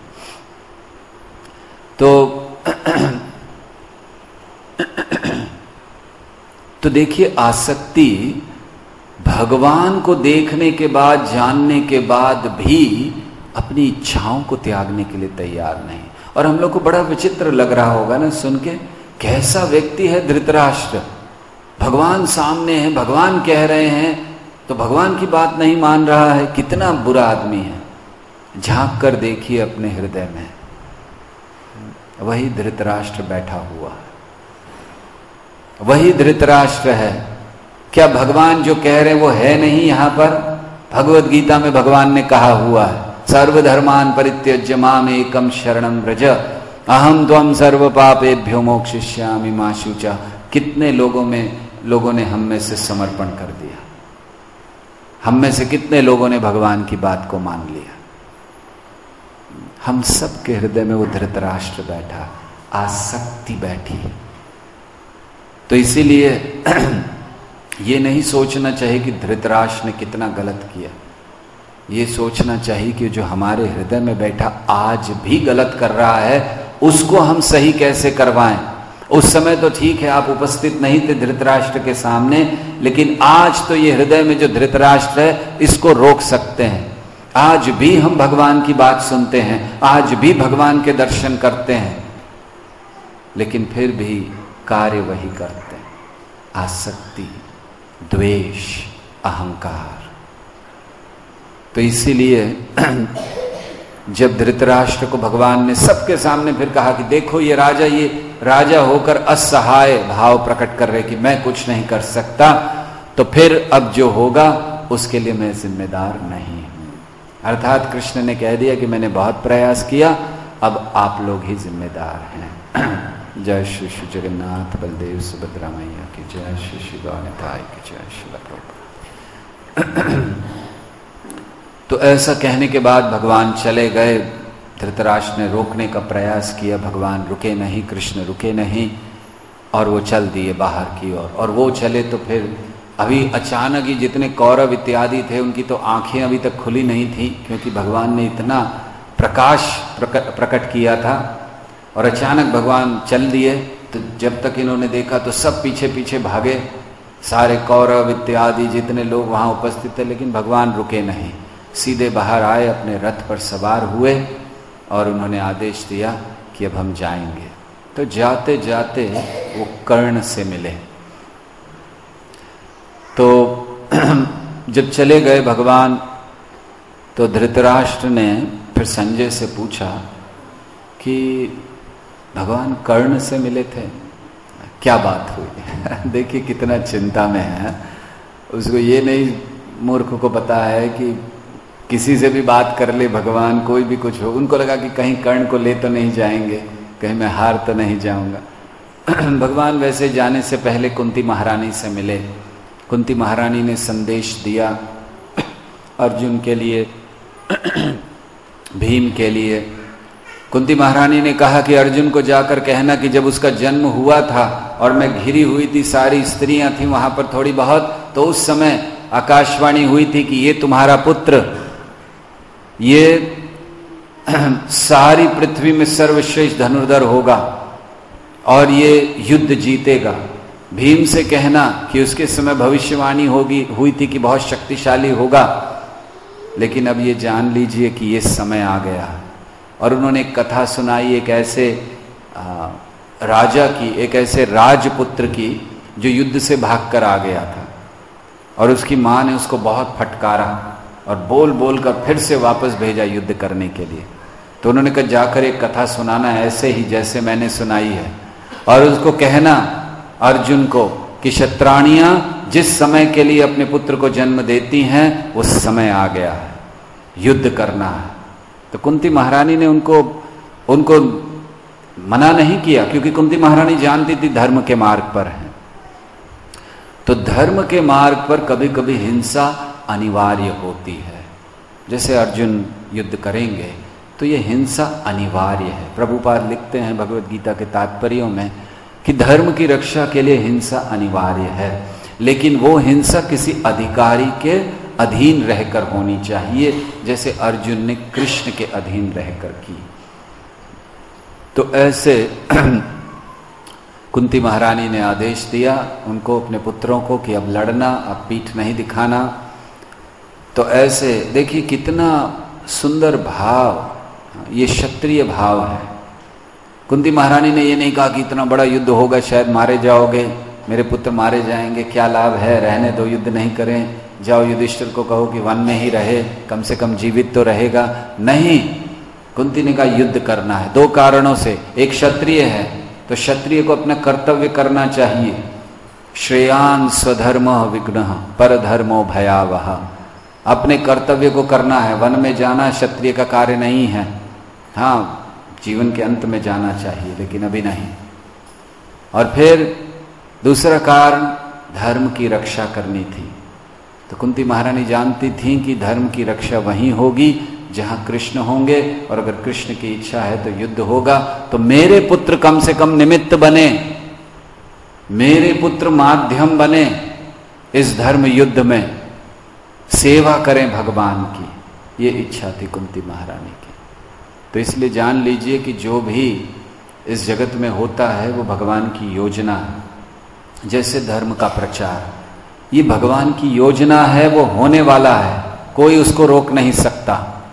तो देखिए, आसक्ति भगवान को देखने के बाद, जानने के बाद भी अपनी इच्छाओं को त्यागने के लिए तैयार नहीं। और हम लोग को बड़ा विचित्र लग रहा होगा ना सुन के, कैसा व्यक्ति है धृतराष्ट्र, भगवान सामने है, भगवान कह रहे हैं तो भगवान की बात नहीं मान रहा है, कितना बुरा आदमी है। झांक कर देखिए अपने हृदय में, वही धृतराष्ट्र बैठा हुआ है, वही धृतराष्ट्र है। क्या भगवान जो कह रहे हैं वो है नहीं यहाँ पर? भगवत गीता में भगवान ने कहा हुआ है, सर्वधर्मान परित्यज्य माम एकम शरणं व्रज अहम त्वं सर्व पापेभ्यो मोक्षयिष्यामि मा शुचा। कितने लोगों ने हम में से समर्पण कर दिया, हम में से कितने लोगों ने भगवान की बात को मान लिया। हम सब के हृदय में वो धृतराष्ट्र बैठा, आसक्ति बैठी। तो इसीलिए ये नहीं सोचना चाहिए कि धृतराष्ट्र ने कितना गलत किया, ये सोचना चाहिए कि जो हमारे हृदय में बैठा आज भी गलत कर रहा है उसको हम सही कैसे करवाएं। उस समय तो ठीक है, आप उपस्थित नहीं थे धृतराष्ट्र के सामने, लेकिन आज तो ये हृदय में जो धृतराष्ट्र है इसको रोक सकते हैं। आज भी हम भगवान की बात सुनते हैं, आज भी भगवान के दर्शन करते हैं, लेकिन फिर भी कार्य वही करते हैं, आसक्ति, द्वेष, अहंकार। तो इसीलिए जब धृतराष्ट्र को भगवान ने सबके सामने फिर कहा कि देखो ये राजा होकर असहाय भाव प्रकट कर रहे कि मैं कुछ नहीं कर सकता, तो फिर अब जो होगा उसके लिए मैं जिम्मेदार नहीं हूं। अर्थात कृष्ण ने कह दिया कि मैंने बहुत प्रयास किया, अब आप लोग ही जिम्मेदार हैं। जय श्री श्री जगन्नाथ बलदेव सुभद्रा मैया की जय, श्री श्री गौरताई की जय, श्री प्रभुपाद। तो ऐसा कहने के बाद भगवान चले गए। धृतराष्ट्र ने रोकने का प्रयास किया, भगवान रुके नहीं, कृष्ण रुके नहीं, और वो चल दिए बाहर की ओर। और वो चले तो फिर अभी अचानक ही जितने कौरव इत्यादि थे उनकी तो आंखें अभी तक खुली नहीं थी, क्योंकि भगवान ने इतना प्रकाश प्रकट किया था। और अचानक भगवान चल दिए, तो जब तक इन्होंने देखा तो सब पीछे पीछे भागे, सारे कौरव इत्यादि जितने लोग वहां उपस्थित थे, लेकिन भगवान रुके नहीं, सीधे बाहर आए, अपने रथ पर सवार हुए और उन्होंने आदेश दिया कि अब हम जाएंगे। तो जाते जाते वो कर्ण से मिले। तो जब चले गए भगवान, तो धृतराष्ट्र ने फिर संजय से पूछा कि भगवान कर्ण से मिले थे, क्या बात हुई? देखिए कितना चिंता में है। उसको ये नहीं, मूर्ख को पता है कि किसी से भी बात कर ले भगवान, कोई भी कुछ हो, उनको लगा कि कहीं कर्ण को ले तो नहीं जाएंगे, कहीं मैं हार तो नहीं जाऊंगा। भगवान वैसे जाने से पहले कुंती महारानी से मिले। कुंती महारानी ने संदेश दिया अर्जुन के लिए, भीम के लिए। कुंती महारानी ने कहा कि अर्जुन को जाकर कहना कि जब उसका जन्म हुआ था और मैं घिरी हुई थी, सारी स्त्रियां थी वहां पर थोड़ी बहुत, तो उस समय आकाशवाणी हुई थी कि ये तुम्हारा पुत्र, ये सारी पृथ्वी में सर्वश्रेष्ठ धनुर्धर होगा और ये युद्ध जीतेगा। भीम से कहना कि उसके समय भविष्यवाणी हुई थी कि बहुत शक्तिशाली होगा, लेकिन अब ये जान लीजिए कि ये समय आ गया। और उन्होंने एक कथा सुनाई एक ऐसे राजा की, एक ऐसे राजपुत्र की जो युद्ध से भागकर आ गया था, और उसकी माँ ने उसको बहुत फटकारा और बोल बोल कर फिर से वापस भेजा युद्ध करने के लिए। तो उन्होंने कहा जाकर एक कथा सुनाना ऐसे ही जैसे मैंने सुनाई है, और उसको कहना अर्जुन को कि क्षत्राणियां जिस समय के लिए अपने पुत्र को जन्म देती हैं वो समय आ गया है, युद्ध करना है। तो कुंती महारानी ने उनको मना नहीं किया, क्योंकि कुंती महारानी जानती थी धर्म के मार्ग पर है। तो धर्म के मार्ग पर कभी कभी हिंसा अनिवार्य होती है। जैसे अर्जुन युद्ध करेंगे तो ये हिंसा अनिवार्य है। प्रभुपाद लिखते हैं भगवद गीता के तात्पर्यों में कि धर्म की रक्षा के लिए हिंसा अनिवार्य है, लेकिन वो हिंसा किसी अधिकारी के अधीन रहकर होनी चाहिए, जैसे अर्जुन ने कृष्ण के अधीन रहकर की। तो ऐसे कुंती महारानी ने आदेश दिया उनको, अपने पुत्रों को, कि अब लड़ना, अब पीठ नहीं दिखाना। तो ऐसे देखिए कितना सुंदर भाव, ये क्षत्रिय भाव है। कुंती महारानी ने ये नहीं कहा कि इतना बड़ा युद्ध होगा, शायद मारे जाओगे, मेरे पुत्र मारे जाएंगे, क्या लाभ है, रहने दो, युद्ध नहीं करें, जाओ युधिष्ठिर को कहो कि वन में ही रहे, कम से कम जीवित तो रहेगा। नहीं, कुंती ने कहा युद्ध करना है, दो कारणों से। एक क्षत्रिय है तो क्षत्रिय को अपना कर्तव्य करना चाहिए। श्रेयान स्वधर्म विघ्न परधर्मो भयावह, अपने कर्तव्य को करना है। वन में जाना क्षत्रिय का कार्य नहीं है, हाँ जीवन के अंत में जाना चाहिए, लेकिन अभी नहीं। और फिर दूसरा कारण धर्म की रक्षा करनी थी। तो कुंती महारानी जानती थी कि धर्म की रक्षा वहीं होगी जहां कृष्ण होंगे, और अगर कृष्ण की इच्छा है तो युद्ध होगा। तो मेरे पुत्र कम से कम निमित्त बने, मेरे पुत्र माध्यम बने इस धर्म युद्ध में, सेवा करें भगवान की, ये इच्छा थी कुंती महारानी की। तो इसलिए जान लीजिए कि जो भी इस जगत में होता है वो भगवान की योजना है। जैसे धर्म का प्रचार, ये भगवान की योजना है, वो होने वाला है, कोई उसको रोक नहीं सकता।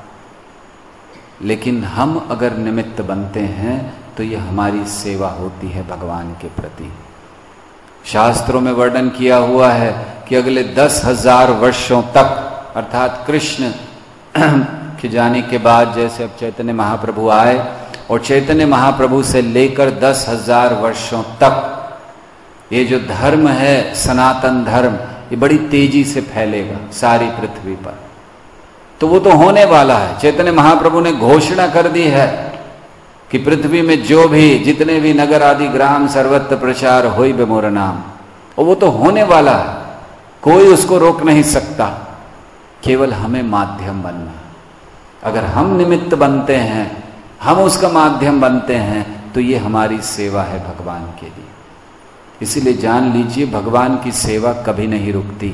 लेकिन हम अगर निमित्त बनते हैं तो ये हमारी सेवा होती है भगवान के प्रति। शास्त्रों में वर्णन किया हुआ है कि अगले 10,000 वर्षों तक, अर्थात कृष्ण के जाने के बाद, जैसे अब चैतन्य महाप्रभु आए, और चैतन्य महाप्रभु से लेकर 10,000 वर्षों तक ये जो धर्म है, सनातन धर्म, ये बड़ी तेजी से फैलेगा सारी पृथ्वी पर। तो वो तो होने वाला है। चैतन्य महाप्रभु ने घोषणा कर दी है कि पृथ्वी में जो भी, जितने भी नगर आदि ग्राम, सर्वत्र प्रचार होई बे मोर नाम, और वो तो होने वाला है, कोई उसको रोक नहीं सकता। केवल हमें माध्यम बनना। अगर हम निमित्त बनते हैं, हम उसका माध्यम बनते हैं, तो ये हमारी सेवा है भगवान के लिए। इसीलिए जान लीजिए भगवान की सेवा कभी नहीं रुकती।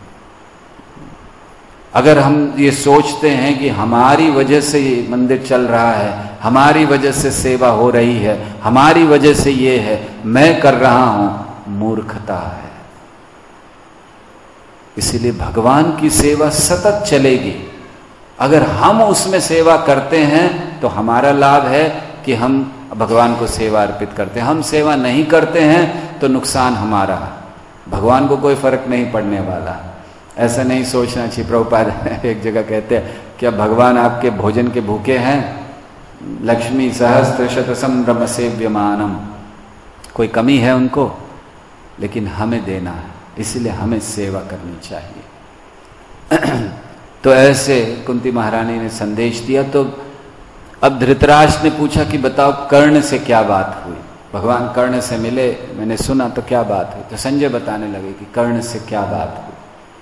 अगर हम ये सोचते हैं कि हमारी वजह से ये मंदिर चल रहा है, हमारी वजह से सेवा हो रही है, हमारी वजह से ये है, मैं कर रहा हूं, मूर्खता है। इसीलिए भगवान की सेवा सतत चलेगी। अगर हम उसमें सेवा करते हैं तो हमारा लाभ है कि हम भगवान को सेवा अर्पित करते हैं। हम सेवा नहीं करते हैं तो नुकसान हमारा है, भगवान को कोई फर्क नहीं पड़ने वाला। ऐसा नहीं सोचना चाहिए। प्रभुपाद एक जगह कहते हैं कि अब भगवान आपके भोजन के भूखे हैं, लक्ष्मी सहस्त्र शतसम ब्रह्म सेव्यमानम, कोई कमी है उनको, लेकिन हमें देना है, इसलिए हमें सेवा करनी चाहिए। तो ऐसे कुंती महारानी ने संदेश दिया। तो अब धृतराष्ट्र ने पूछा कि बताओ कर्ण से क्या बात हुई। भगवान कर्ण से मिले, मैंने सुना, तो क्या बात हुई। तो संजय बताने लगे कि कर्ण से क्या बात हुई।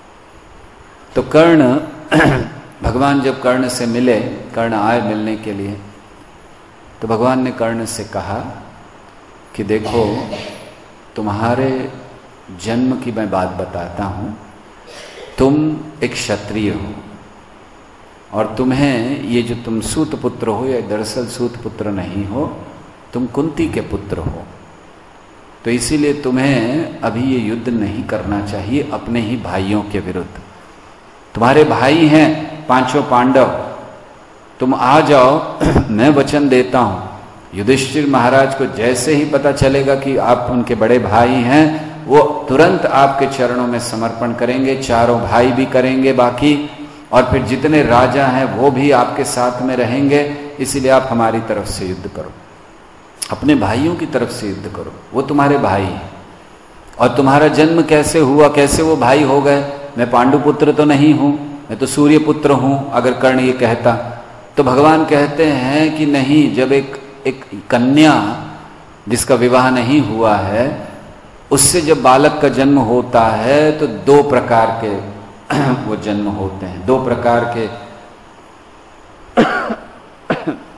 तो कर्ण भगवान जब कर्ण से मिले, कर्ण आए मिलने के लिए, तो भगवान ने कर्ण से कहा कि देखो तुम्हारे जन्म की मैं बात बताता हूं। तुम एक क्षत्रिय हो और तुम्हें ये जो तुम सूत पुत्र हो, या दरअसल सूत पुत्र नहीं हो, तुम कुंती के पुत्र हो। तो इसीलिए तुम्हें अभी ये युद्ध नहीं करना चाहिए अपने ही भाइयों के विरुद्ध। तुम्हारे भाई हैं पांचों पांडव, तुम आ जाओ, मैं वचन देता हूं। युधिष्ठिर महाराज को जैसे ही पता चलेगा कि आप उनके बड़े भाई हैं, वो तुरंत आपके चरणों में समर्पण करेंगे, चारों भाई भी करेंगे बाकी, और फिर जितने राजा हैं वो भी आपके साथ में रहेंगे। इसलिए आप हमारी तरफ से युद्ध करो, अपने भाइयों की तरफ से युद्ध करो, वो तुम्हारे भाई हैं। और तुम्हारा जन्म कैसे हुआ, कैसे वो भाई हो गए? मैं पांडुपुत्र तो नहीं हूं, मैं तो सूर्य पुत्र हूं, अगर कर्ण ये कहता। तो भगवान कहते हैं कि नहीं, जब एक कन्या जिसका विवाह नहीं हुआ है, उससे जब बालक का जन्म होता है तो दो प्रकार के वो जन्म होते हैं, दो प्रकार के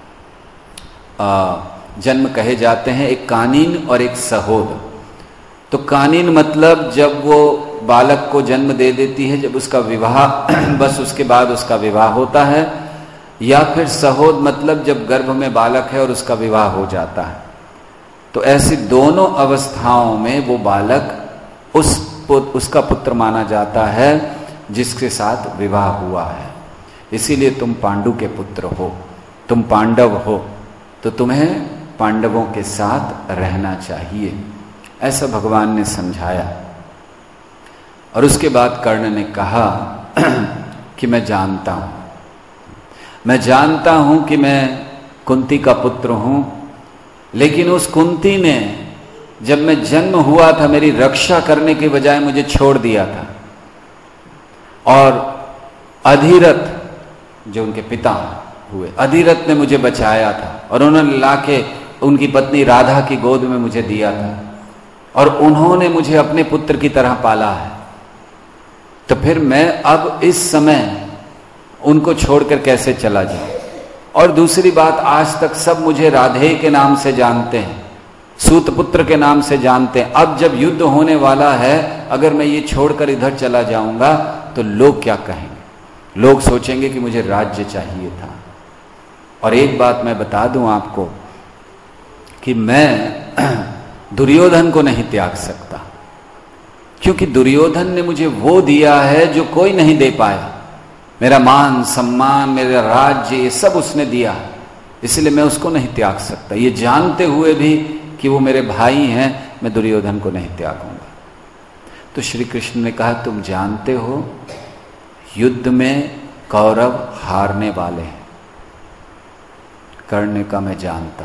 जन्म कहे जाते हैं, एक कानीन और एक सहोद। तो कानीन मतलब जब वो बालक को जन्म दे देती है, जब उसका विवाह बस उसके बाद उसका विवाह होता है, या फिर सहोद मतलब जब गर्भ में बालक है और उसका विवाह हो जाता है। तो ऐसी दोनों अवस्थाओं में वो बालक उसका पुत्र माना जाता है जिसके साथ विवाह हुआ है। इसीलिए तुम पांडु के पुत्र हो, तुम पांडव हो, तो तुम्हें पांडवों के साथ रहना चाहिए, ऐसा भगवान ने समझाया। और उसके बाद कर्ण ने कहा कि मैं जानता हूं कि मैं कुंती का पुत्र हूं, लेकिन उस कुंती ने जब मैं जन्म हुआ था मेरी रक्षा करने के बजाय मुझे छोड़ दिया था, और अधिरथ जो उनके पिता हुए, अधिरथ ने मुझे बचाया था और उन्होंने लाके उनकी पत्नी राधा की गोद में मुझे दिया था, और उन्होंने मुझे अपने पुत्र की तरह पाला है। तो फिर मैं अब इस समय उनको छोड़कर कैसे चला जाऊं? और दूसरी बात, आज तक सब मुझे राधे के नाम से जानते हैं, सूत पुत्र के नाम से जानते हैं। अब जब युद्ध होने वाला है, अगर मैं ये छोड़कर इधर चला जाऊंगा तो लोग क्या कहेंगे? लोग सोचेंगे कि मुझे राज्य चाहिए था। और एक बात मैं बता दूं आपको कि मैं दुर्योधन को नहीं त्याग सकता, क्योंकि दुर्योधन ने मुझे वो दिया है जो कोई नहीं दे पाया। मेरा मान सम्मान, मेरा राज्य, ये सब उसने दिया, इसलिए मैं उसको नहीं त्याग सकता। ये जानते हुए भी कि वो मेरे भाई हैं, मैं दुर्योधन को नहीं त्यागूंगा। तो श्री कृष्ण ने कहा, तुम जानते हो युद्ध में कौरव हारने वाले हैं। कर्ण ने कहा, मैं जानता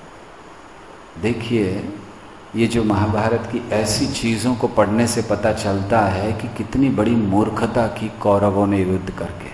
हूं। देखिए, ये जो महाभारत की ऐसी चीजों को पढ़ने से पता चलता है कि कितनी बड़ी मूर्खता की कौरवों ने युद्ध करके।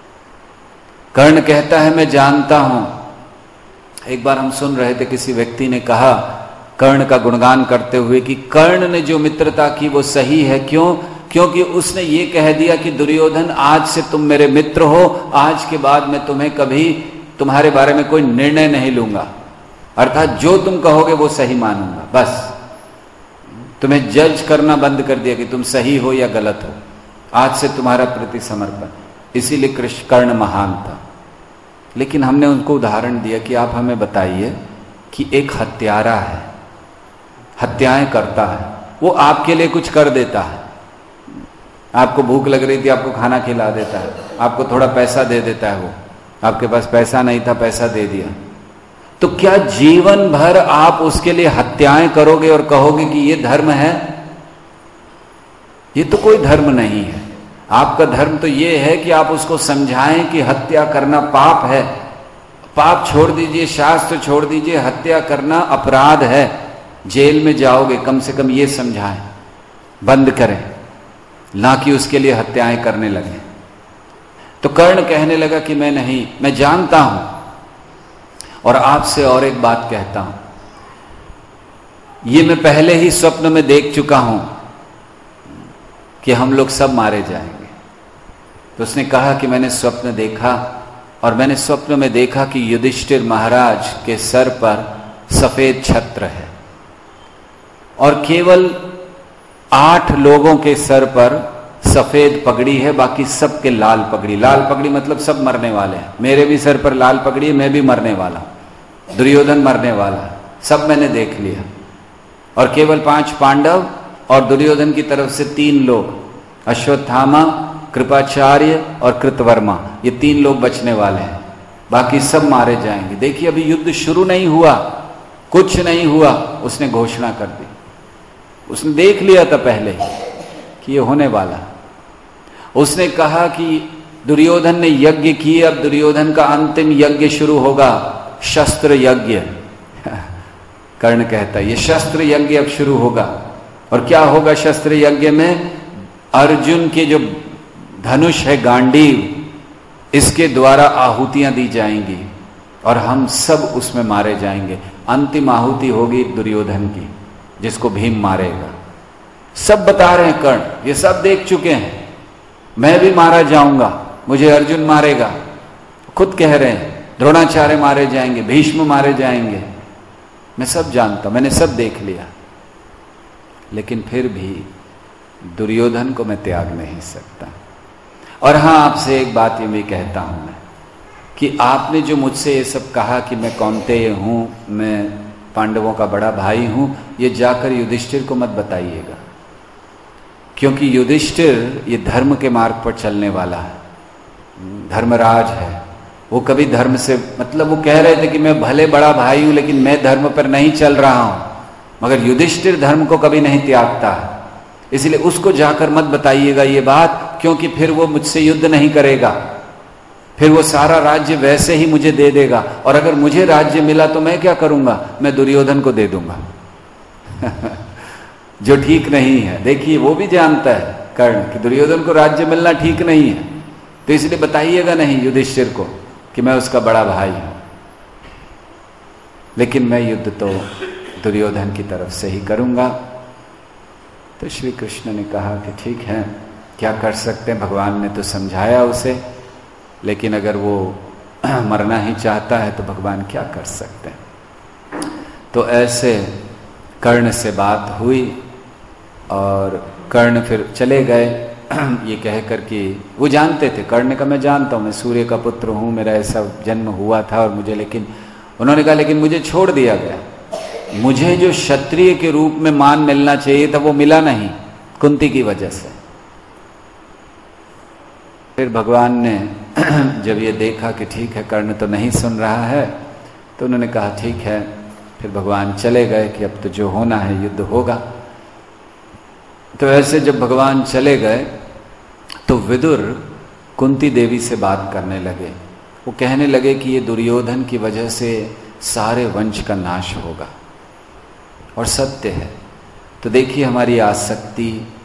कर्ण कहता है, मैं जानता हूं। एक बार हम सुन रहे थे, किसी व्यक्ति ने कहा कर्ण का गुणगान करते हुए कि कर्ण ने जो मित्रता की वो सही है। क्यों? क्योंकि उसने ये कह दिया कि दुर्योधन, आज से तुम मेरे मित्र हो, आज के बाद मैं तुम्हें कभी तुम्हारे बारे में कोई निर्णय नहीं लूंगा, अर्थात जो तुम कहोगे वो सही मानूंगा। बस तुम्हें जज करना बंद कर दिया कि तुम सही हो या गलत हो, आज से तुम्हारा प्रति समर्पण। इसीलिए कृष्ण कर्ण महान था। लेकिन हमने उनको उदाहरण दिया कि आप हमें बताइए कि एक हत्यारा है, हत्याएं करता है, वो आपके लिए कुछ कर देता है। आपको भूख लग रही थी, आपको खाना खिला देता है, आपको थोड़ा पैसा दे देता है, वो आपके पास पैसा नहीं था, पैसा दे दिया। तो क्या जीवन भर आप उसके लिए हत्याएं करोगे और कहोगे कि ये धर्म है? ये तो कोई धर्म नहीं है। आपका धर्म तो ये है कि आप उसको समझाएं कि हत्या करना पाप है, पाप छोड़ दीजिए, शास्त्र छोड़ दीजिए, हत्या करना अपराध है, जेल में जाओगे, कम से कम ये समझाएं, बंद करें, ना कि उसके लिए हत्याएं करने लगे। तो कर्ण कहने लगा कि मैं नहीं, मैं जानता हूं। और आपसे और एक बात कहता हूं, ये मैं पहले ही स्वप्न में देख चुका हूं कि हम लोग सब मारे जाएंगे। तो उसने कहा कि मैंने स्वप्न देखा, और मैंने स्वप्न में देखा कि युधिष्ठिर महाराज के सर पर सफेद छत्र है, और केवल 8 लोगों के सर पर सफेद पगड़ी है, बाकी सबके लाल पगड़ी। लाल पगड़ी मतलब सब मरने वाले हैं। मेरे भी सर पर लाल पगड़ी है, मैं भी मरने वाला हूं, दुर्योधन मरने वाला है, सब मैंने देख लिया। और केवल 5 पांडव और दुर्योधन की तरफ से 3 लोग, अश्वत्थामा, कृपाचार्य और कृतवर्मा, ये 3 लोग बचने वाले हैं, बाकी सब मारे जाएंगे। देखिए, अभी युद्ध शुरू नहीं हुआ, कुछ नहीं हुआ, उसने घोषणा कर दी। उसने देख लिया था पहले कि ये होने वाला। उसने कहा कि दुर्योधन ने यज्ञ किए, अब दुर्योधन का अंतिम यज्ञ शुरू होगा, शस्त्र यज्ञ। कर्ण कहता है ये शस्त्र यज्ञ अब शुरू होगा। और क्या होगा शस्त्र यज्ञ में? अर्जुन के जो धनुष है गांडीव, इसके द्वारा आहुतियां दी जाएंगी और हम सब उसमें मारे जाएंगे। अंतिम आहुति होगी दुर्योधन की, जिसको भीम मारेगा। सब बता रहे हैं कर्ण, ये सब देख चुके हैं। मैं भी मारा जाऊंगा, मुझे अर्जुन मारेगा। खुद कह रहे हैं द्रोणाचार्य मारे जाएंगे, भीष्म मारे जाएंगे, मैं सब जानता हूं, मैंने सब देख लिया, लेकिन फिर भी दुर्योधन को मैं त्याग नहीं सकता। और हां, आपसे एक बात ये भी कहता हूं मैं कि आपने जो मुझसे ये सब कहा कि मैं कौन्तेय हूं, मैं पांडवों का बड़ा भाई हूं, ये जाकर युधिष्ठिर को मत बताइएगा, क्योंकि युधिष्ठिर ये धर्म के मार्ग पर चलने वाला है, धर्मराज है। वो कभी धर्म से, मतलब वो कह रहे थे कि मैं भले बड़ा भाई हूं लेकिन मैं धर्म पर नहीं चल रहा हूं, मगर युधिष्ठिर धर्म को कभी नहीं त्यागता है। इसलिए उसको जाकर मत बताइएगा ये बात, क्योंकि फिर वो मुझसे युद्ध नहीं करेगा, फिर वो सारा राज्य वैसे ही मुझे दे देगा, और अगर मुझे राज्य मिला तो मैं क्या करूंगा, मैं दुर्योधन को दे दूंगा जो ठीक नहीं है। देखिए, वो भी जानता है कर्ण कि दुर्योधन को राज्य मिलना ठीक नहीं है, तो इसलिए बताइएगा नहीं युधिष्ठिर को कि मैं उसका बड़ा भाई हूं, लेकिन मैं युद्ध तो दुर्योधन की तरफ से ही करूंगा। तो श्री कृष्ण ने कहा कि ठीक है, क्या कर सकते हैं, भगवान ने तो समझाया उसे, लेकिन अगर वो मरना ही चाहता है तो भगवान क्या कर सकते हैं। तो ऐसे कर्ण से बात हुई और कर्ण फिर चले गए ये कहकर कि वो जानते थे, कर्ण का मैं जानता हूँ, मैं सूर्य का पुत्र हूँ, मेरा ऐसा जन्म हुआ था और मुझे, लेकिन उन्होंने कहा लेकिन मुझे छोड़ दिया गया, मुझे जो क्षत्रिय के रूप में मान मिलना चाहिए था वो मिला नहीं कुंती की वजह से। फिर भगवान ने जब ये देखा कि ठीक है कर्ण तो नहीं सुन रहा है, तो उन्होंने कहा ठीक है। फिर भगवान चले गए कि अब तो जो होना है युद्ध होगा। तो ऐसे जब भगवान चले गए तो विदुर कुंती देवी से बात करने लगे। वो कहने लगे कि ये दुर्योधन की वजह से सारे वंश का नाश होगा, और सत्य है। तो देखिए, हमारी आसक्ति,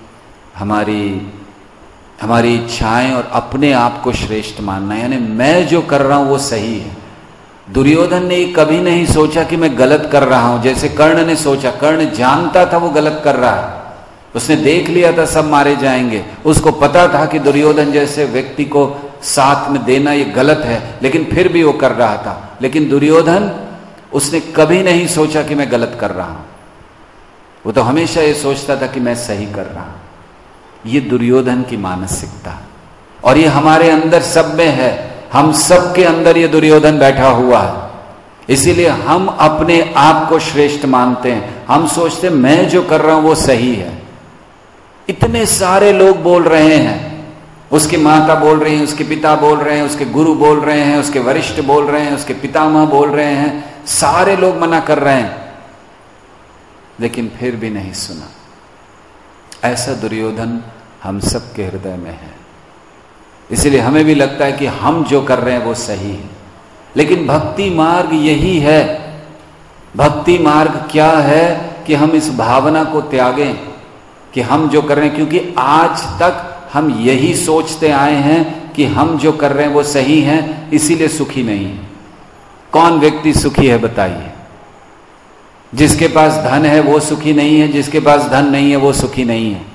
हमारी इच्छाएं और अपने आप को श्रेष्ठ मानना, यानी मैं जो कर रहा हूं वो सही है। दुर्योधन ने कभी नहीं सोचा कि मैं गलत कर रहा हूं, जैसे कर्ण ने सोचा। कर्ण जानता था वो गलत कर रहा है, उसने देख लिया था सब मारे जाएंगे, उसको पता था कि दुर्योधन जैसे व्यक्ति को साथ में देना ये गलत है, लेकिन फिर भी वो कर रहा था। लेकिन दुर्योधन, उसने कभी नहीं सोचा कि मैं गलत कर रहा हूं, वो तो हमेशा ये सोचता था कि मैं सही कर रहा हूं। ये दुर्योधन की मानसिकता, और ये हमारे अंदर सब में है, हम सब के अंदर ये दुर्योधन बैठा हुआ है। इसीलिए हम अपने आप को श्रेष्ठ मानते हैं, हम सोचते हैं मैं जो कर रहा हूं वो सही है। इतने सारे लोग बोल रहे हैं, उसकी माता बोल रही है, उसके पिता बोल रहे हैं, उसके गुरु बोल रहे हैं, उसके वरिष्ठ बोल रहे हैं, उसके पितामह बोल रहे हैं, सारे लोग मना कर रहे हैं, लेकिन फिर भी नहीं सुना। ऐसा दुर्योधन हम सब के हृदय में है। इसलिए हमें भी लगता है कि हम जो कर रहे हैं वो सही है, लेकिन भक्ति मार्ग यही है। भक्ति मार्ग क्या है कि हम इस भावना को त्यागें कि हम जो कर रहे हैं, क्योंकि आज तक हम यही सोचते आए हैं कि हम जो कर रहे हैं वो सही है, इसीलिए सुखी नहीं है। कौन व्यक्ति सुखी है बताइए? जिसके पास धन है वो सुखी नहीं है, जिसके पास धन नहीं है वो सुखी नहीं है।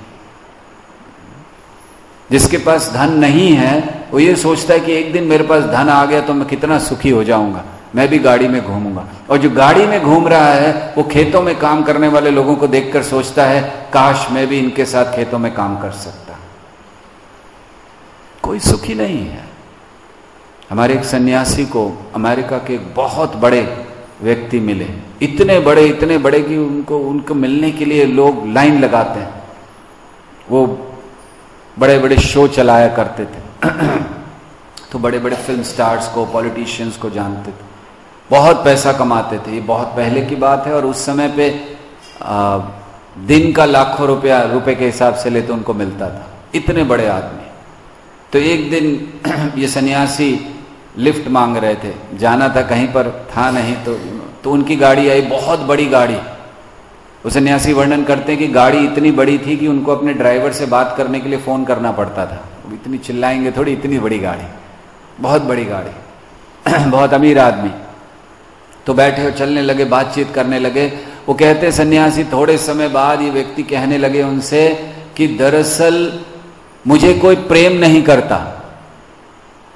जिसके पास धन नहीं है वो ये सोचता है कि एक दिन मेरे पास धन आ गया तो मैं कितना सुखी हो जाऊंगा, मैं भी गाड़ी में घूमूंगा। और जो गाड़ी में घूम रहा है वो खेतों में काम करने वाले लोगों को देखकर सोचता है काश मैं भी इनके साथ खेतों में काम कर सकता। कोई सुखी नहीं है। हमारे एक सन्यासी को अमेरिका के एक बहुत बड़े व्यक्ति मिले, इतने बड़े कि उनको मिलने के लिए लोग लाइन लगाते हैं। वो बड़े बड़े शो चलाया करते थे तो बड़े बड़े फिल्म स्टार्स को, पॉलिटिशियंस को जानते थे, बहुत पैसा कमाते थे। ये बहुत पहले की बात है, और उस समय पे दिन का लाखों रुपए के हिसाब से लेते उनको मिलता था, इतने बड़े आदमी। तो एक दिन ये सन्यासी लिफ्ट मांग रहे थे, जाना था कहीं पर, था नहीं, तो उनकी गाड़ी आई, बहुत बड़ी गाड़ी। वो सन्यासी वर्णन करते हैं कि गाड़ी इतनी बड़ी थी कि उनको अपने ड्राइवर से बात करने के लिए फोन करना पड़ता था। इतनी चिल्लाएंगे थोड़ी, इतनी बड़ी गाड़ी, बहुत बड़ी गाड़ी बहुत अमीर आदमी। तो बैठे और चलने लगे, बातचीत करने लगे। वो कहते हैं सन्यासी थोड़े समय बाद ये व्यक्ति कहने लगे उनसे कि दरअसल मुझे कोई प्रेम नहीं करता,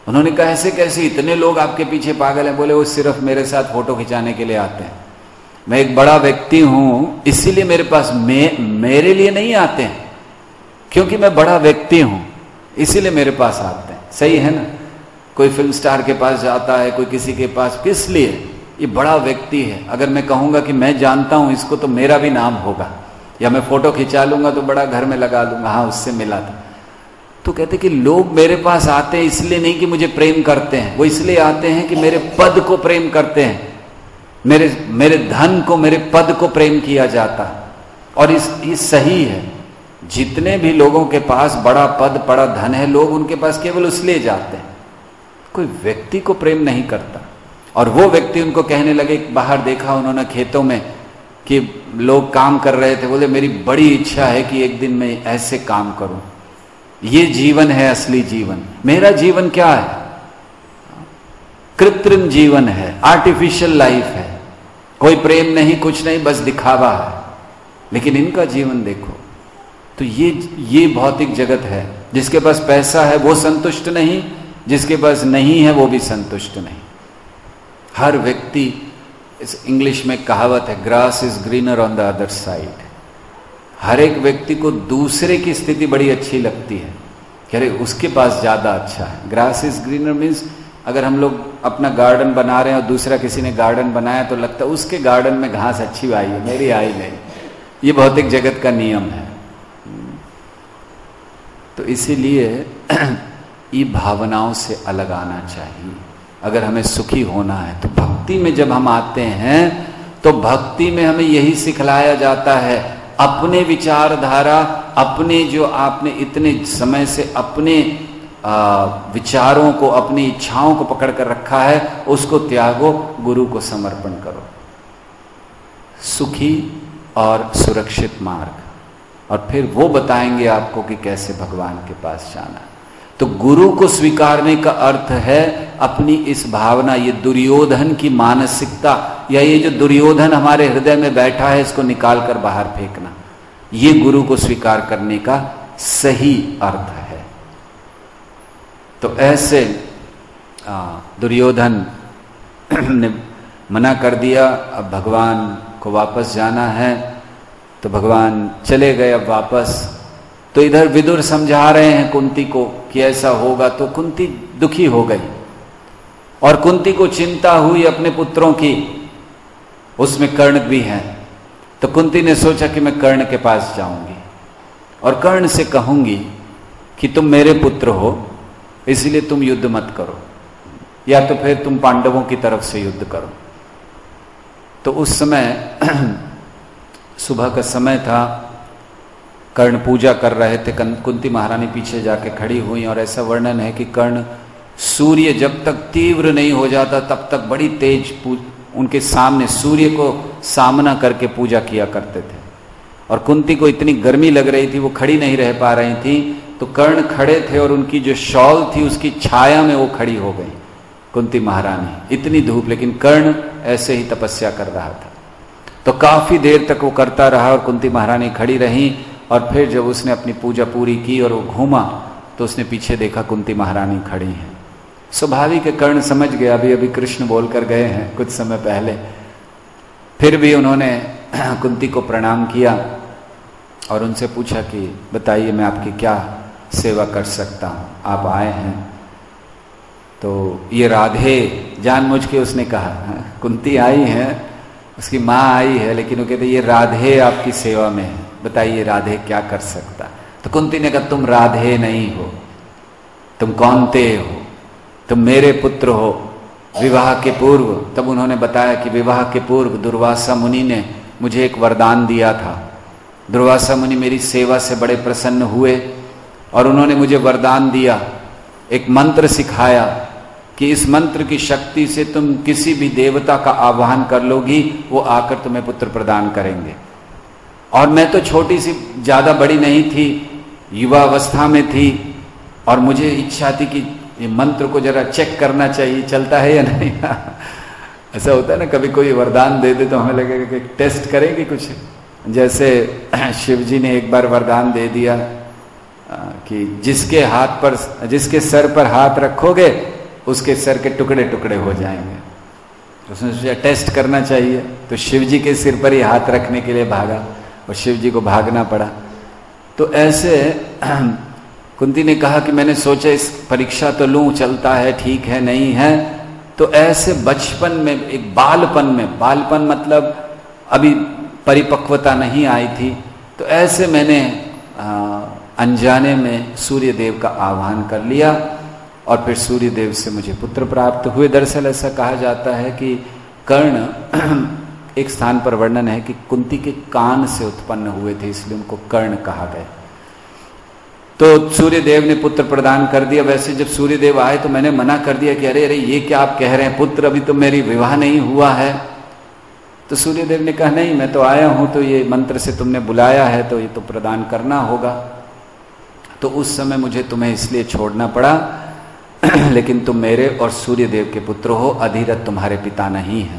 उन्होंने कहा ऐसे कैसे, इतने लोग आपके पीछे पागल हैं? बोले वो सिर्फ मेरे साथ फोटो खिंचाने के लिए आते हैं। मैं एक बड़ा व्यक्ति हूं, इसीलिए मेरे पास मेरे लिए नहीं आते हैं, क्योंकि मैं बड़ा व्यक्ति हूं इसीलिए मेरे पास आते हैं। सही है ना? कोई फिल्म स्टार के पास जाता है, कोई किसी के पास, किस लिए? ये बड़ा व्यक्ति है। अगर मैं कहूंगा कि मैं जानता हूं इसको तो मेरा भी नाम होगा, या मैं फोटो खिंचा लूंगा तो बड़ा घर में लगा लूंगा, हाँ उससे मिला था। तो कहते कि लोग मेरे पास आते हैं इसलिए नहीं कि मुझे प्रेम करते हैं, वो इसलिए आते हैं कि मेरे पद को प्रेम करते हैं, मेरे धन को, मेरे पद को प्रेम किया जाता है। और ये सही है। जितने भी लोगों के पास बड़ा पद, बड़ा धन है, लोग उनके पास केवल इसलिए जाते हैं, कोई व्यक्ति को प्रेम नहीं करता। और वो व्यक्ति उनको कहने लगे, बाहर देखा उन्होंने खेतों में कि लोग काम कर रहे थे, बोले मेरी बड़ी इच्छा है कि एक दिन मैं ऐसे काम करूं। ये जीवन है असली जीवन। मेरा जीवन क्या है? कृत्रिम जीवन है, आर्टिफिशियल लाइफ है, कोई प्रेम नहीं, कुछ नहीं, बस दिखावा है। लेकिन इनका जीवन देखो। तो ये भौतिक जगत है। जिसके पास पैसा है वो संतुष्ट नहीं, जिसके पास नहीं है वो भी संतुष्ट नहीं। हर व्यक्ति, इस इंग्लिश में कहावत है, grass is greener on the other side. हर एक व्यक्ति को दूसरे की स्थिति बड़ी अच्छी लगती है कि अरे उसके पास ज्यादा अच्छा है। ग्रास इज ग्रीनर मीन्स अगर हम लोग अपना गार्डन बना रहे हैं और दूसरा किसी ने गार्डन बनाया तो लगता है उसके गार्डन में घास अच्छी आई है, मेरी आई नहीं। ये भौतिक जगत का नियम है। तो इसीलिए ये भावनाओं से अलग आना चाहिए। अगर हमें सुखी होना है तो भक्ति में जब हम आते हैं तो भक्ति में हमें यही सिखलाया जाता है, अपने विचारधारा, अपने जो आपने इतने समय से अपने विचारों को, अपनी इच्छाओं को पकड़ कर रखा है, उसको त्यागो, गुरु को समर्पण करो। सुखी और सुरक्षित मार्ग, और फिर वो बताएंगे आपको कि कैसे भगवान के पास जाना। तो गुरु को स्वीकारने का अर्थ है अपनी इस भावना, ये दुर्योधन की मानसिकता, या ये जो दुर्योधन हमारे हृदय में बैठा है इसको निकाल कर बाहर फेंकना, ये गुरु को स्वीकार करने का सही अर्थ है। तो ऐसे दुर्योधन ने मना कर दिया, अब भगवान को वापस जाना है, तो भगवान चले गए अब वापस। तो इधर विदुर समझा रहे हैं कुंती को कि ऐसा होगा, तो कुंती दुखी हो गई और कुंती को चिंता हुई अपने पुत्रों की। उसमें कर्ण भी हैं, तो कुंती ने सोचा कि मैं कर्ण के पास जाऊंगी और कर्ण से कहूंगी कि तुम मेरे पुत्र हो, इसलिए तुम युद्ध मत करो, या तो फिर तुम पांडवों की तरफ से युद्ध करो। तो उस समय सुबह का समय था, कर्ण पूजा कर रहे थे। कुंती महारानी पीछे जाके खड़ी हुई और ऐसा वर्णन है कि कर्ण सूर्य जब तक तीव्र नहीं हो जाता तब तक बड़ी तेज उनके सामने सूर्य को सामना करके पूजा किया करते थे। और कुंती को इतनी गर्मी लग रही थी, वो खड़ी नहीं रह पा रही थी, तो कर्ण खड़े थे और उनकी जो शॉल थी उसकी छाया में वो खड़ी हो गई कुंती महारानी। इतनी धूप, लेकिन कर्ण ऐसे ही तपस्या कर रहा था। तो काफी देर तक वो करता रहा और कुंती महारानी खड़ी रही। और फिर जब उसने अपनी पूजा पूरी की और वो घूमा तो उसने पीछे देखा कुंती महारानी खड़ी हैं। स्वाभाविक है, कर्ण समझ गया अभी अभी कृष्ण बोलकर गए हैं कुछ समय पहले। फिर भी उन्होंने कुंती को प्रणाम किया और उनसे पूछा कि बताइए मैं आपकी क्या सेवा कर सकता हूँ, आप आए हैं। तो ये राधे, जानबूझ के उसने कहा, कुंती आई है, उसकी माँ आई है, लेकिन वो कहते ये राधे आपकी सेवा में है, बताइए राधे क्या कर सकता। तो कुंती ने कहा तुम राधे नहीं हो, तुम कौनते हो, तुम मेरे पुत्र हो। विवाह के पूर्व, तब उन्होंने बताया कि विवाह के पूर्व दुर्वासा मुनि ने मुझे एक वरदान दिया था। दुर्वासा मुनि मेरी सेवा से बड़े प्रसन्न हुए और उन्होंने मुझे वरदान दिया, एक मंत्र सिखाया कि इस मंत्र की शक्ति से तुम किसी भी देवता का आह्वान कर लोगी, वो आकर तुम्हें पुत्र प्रदान करेंगे। और मैं तो छोटी सी, ज्यादा बड़ी नहीं थी, युवावस्था में थी, और मुझे इच्छा थी कि ये मंत्र को जरा चेक करना चाहिए चलता है या नहीं। ऐसा होता है ना, कभी कोई वरदान दे दे तो हमें लगेगा कि टेस्ट करेंगे कुछ। जैसे शिव जी ने एक बार वरदान दे दिया कि जिसके सर पर हाथ रखोगे उसके सर के टुकड़े टुकड़े हो जाएंगे। उसने सोचा टेस्ट करना चाहिए, तो शिव जी के सिर पर ही हाथ रखने के लिए भागा और शिव जी को भागना पड़ा। तो ऐसे कुंती ने कहा कि मैंने सोचा इस परीक्षा तो लूं, चलता है, ठीक है नहीं है। तो ऐसे बचपन में, एक बालपन में, बालपन मतलब अभी परिपक्वता नहीं आई थी, तो ऐसे मैंने अनजाने में सूर्य देव का आह्वान कर लिया और फिर सूर्य देव से मुझे पुत्र प्राप्त हुए। दरअसल ऐसा कहा जाता है कि कर्ण एक स्थान पर वर्णन है कि कुंती के कान से उत्पन्न हुए थे, इसलिए उनको कर्ण कहा गया। तो सूर्य देव ने पुत्र प्रदान कर दिया। वैसे जब सूर्य देव आए तो मैंने मना कर दिया कि अरे अरे ये क्या आप कह रहे हैं, पुत्र, अभी तो मेरी विवाह नहीं हुआ है। तो सूर्य देव ने कहा नहीं, मैं तो आया हूं, तो ये मंत्र से तुमने बुलाया है तो ये तो प्रदान करना होगा। तो उस समय मुझे तुम्हें इसलिए छोड़ना पड़ा, लेकिन तुम मेरे और सूर्य देव के पुत्र हो, अधिरथ तुम्हारे पिता नहीं है।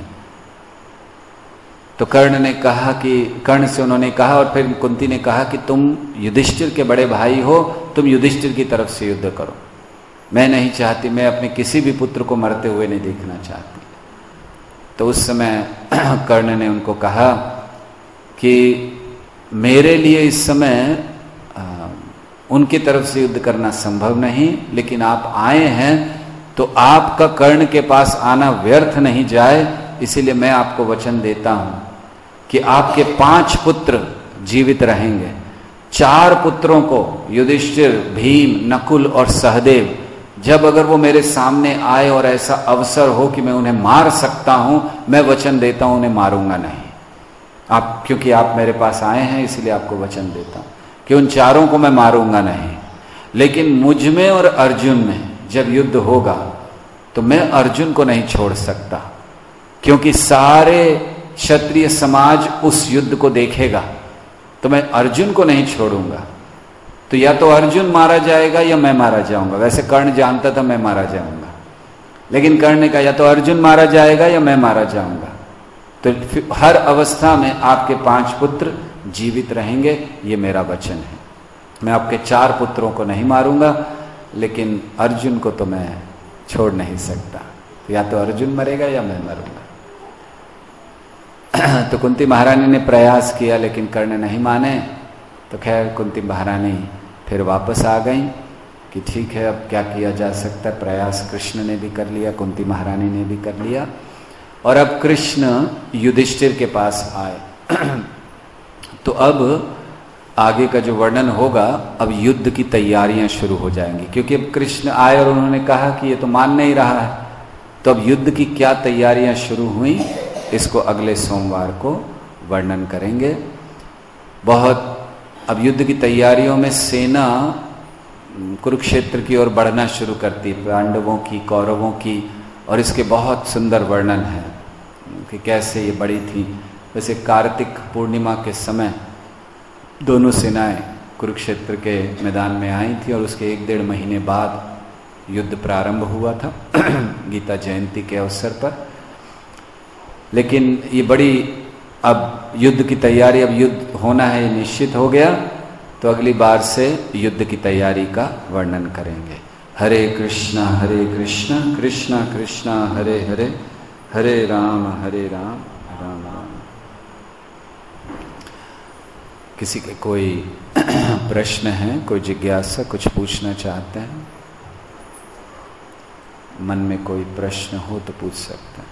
तो कर्ण ने कहा कि, कर्ण से उन्होंने कहा, और फिर कुंती ने कहा कि तुम युधिष्ठिर के बड़े भाई हो, तुम युधिष्ठिर की तरफ से युद्ध करो, मैं नहीं चाहती, मैं अपने किसी भी पुत्र को मरते हुए नहीं देखना चाहती। तो उस समय कर्ण ने उनको कहा कि मेरे लिए इस समय उनकी तरफ से युद्ध करना संभव नहीं, लेकिन आप आए हैं तो आपका कर्ण के पास आना व्यर्थ नहीं जाए, इसीलिए मैं आपको वचन देता हूं कि आपके 5 पुत्र जीवित रहेंगे। 4 पुत्रों को, युधिष्ठिर, भीम, नकुल और सहदेव, जब अगर वो मेरे सामने आए और ऐसा अवसर हो कि मैं उन्हें मार सकता हूं, मैं वचन देता हूं उन्हें मारूंगा नहीं। आप, क्योंकि आप मेरे पास आए हैं इसलिए आपको वचन देता हूं कि उन 4 को मैं मारूंगा नहीं। लेकिन मुझ में और अर्जुन में जब युद्ध होगा तो मैं अर्जुन को नहीं छोड़ सकता, क्योंकि सारे क्षत्रिय समाज उस युद्ध को देखेगा, तो मैं अर्जुन को नहीं छोड़ूंगा। तो या तो अर्जुन मारा जाएगा या मैं मारा जाऊंगा। वैसे कर्ण जानता था मैं मारा जाऊंगा, लेकिन कर्ण ने कहा या तो अर्जुन मारा जाएगा या मैं मारा जाऊंगा। तो हर अवस्था में आपके 5 पुत्र जीवित रहेंगे, ये मेरा वचन है। मैं आपके 4 पुत्रों को नहीं मारूंगा, लेकिन अर्जुन को तो मैं छोड़ नहीं सकता। तो या तो अर्जुन मरेगा या मैं मरूंगा। तो कुंती महारानी ने प्रयास किया, लेकिन कर्ण नहीं माने। तो खैर कुंती महारानी फिर वापस आ गई कि ठीक है, अब क्या किया जा सकता है। प्रयास कृष्ण ने भी कर लिया, कुंती महारानी ने भी कर लिया, और अब कृष्ण युधिष्ठिर के पास आए। तो अब आगे का जो वर्णन होगा, अब युद्ध की तैयारियां शुरू हो जाएंगी, क्योंकि अब कृष्ण आए और उन्होंने कहा कि ये तो मान नहीं रहा है। तो अब युद्ध की क्या तैयारियां शुरू हुई, इसको अगले सोमवार को वर्णन करेंगे। बहुत अब युद्ध की तैयारियों में सेना कुरुक्षेत्र की ओर बढ़ना शुरू करती, पांडवों की, कौरवों की, और इसके बहुत सुंदर वर्णन है कि कैसे ये बड़ी थी। वैसे कार्तिक पूर्णिमा के समय दोनों सेनाएं कुरुक्षेत्र के मैदान में आई थी, और उसके 1-1.5 महीने बाद युद्ध प्रारंभ हुआ था गीता जयंती के अवसर पर। लेकिन ये बड़ी, अब युद्ध की तैयारी, अब युद्ध होना है ये निश्चित हो गया, तो अगली बार से युद्ध की तैयारी का वर्णन करेंगे। हरे कृष्णा कृष्णा कृष्णा हरे हरे, हरे राम राम राम। किसी के कोई प्रश्न है, कोई जिज्ञासा, कुछ पूछना चाहते हैं? मन में कोई प्रश्न हो तो पूछ सकते हैं।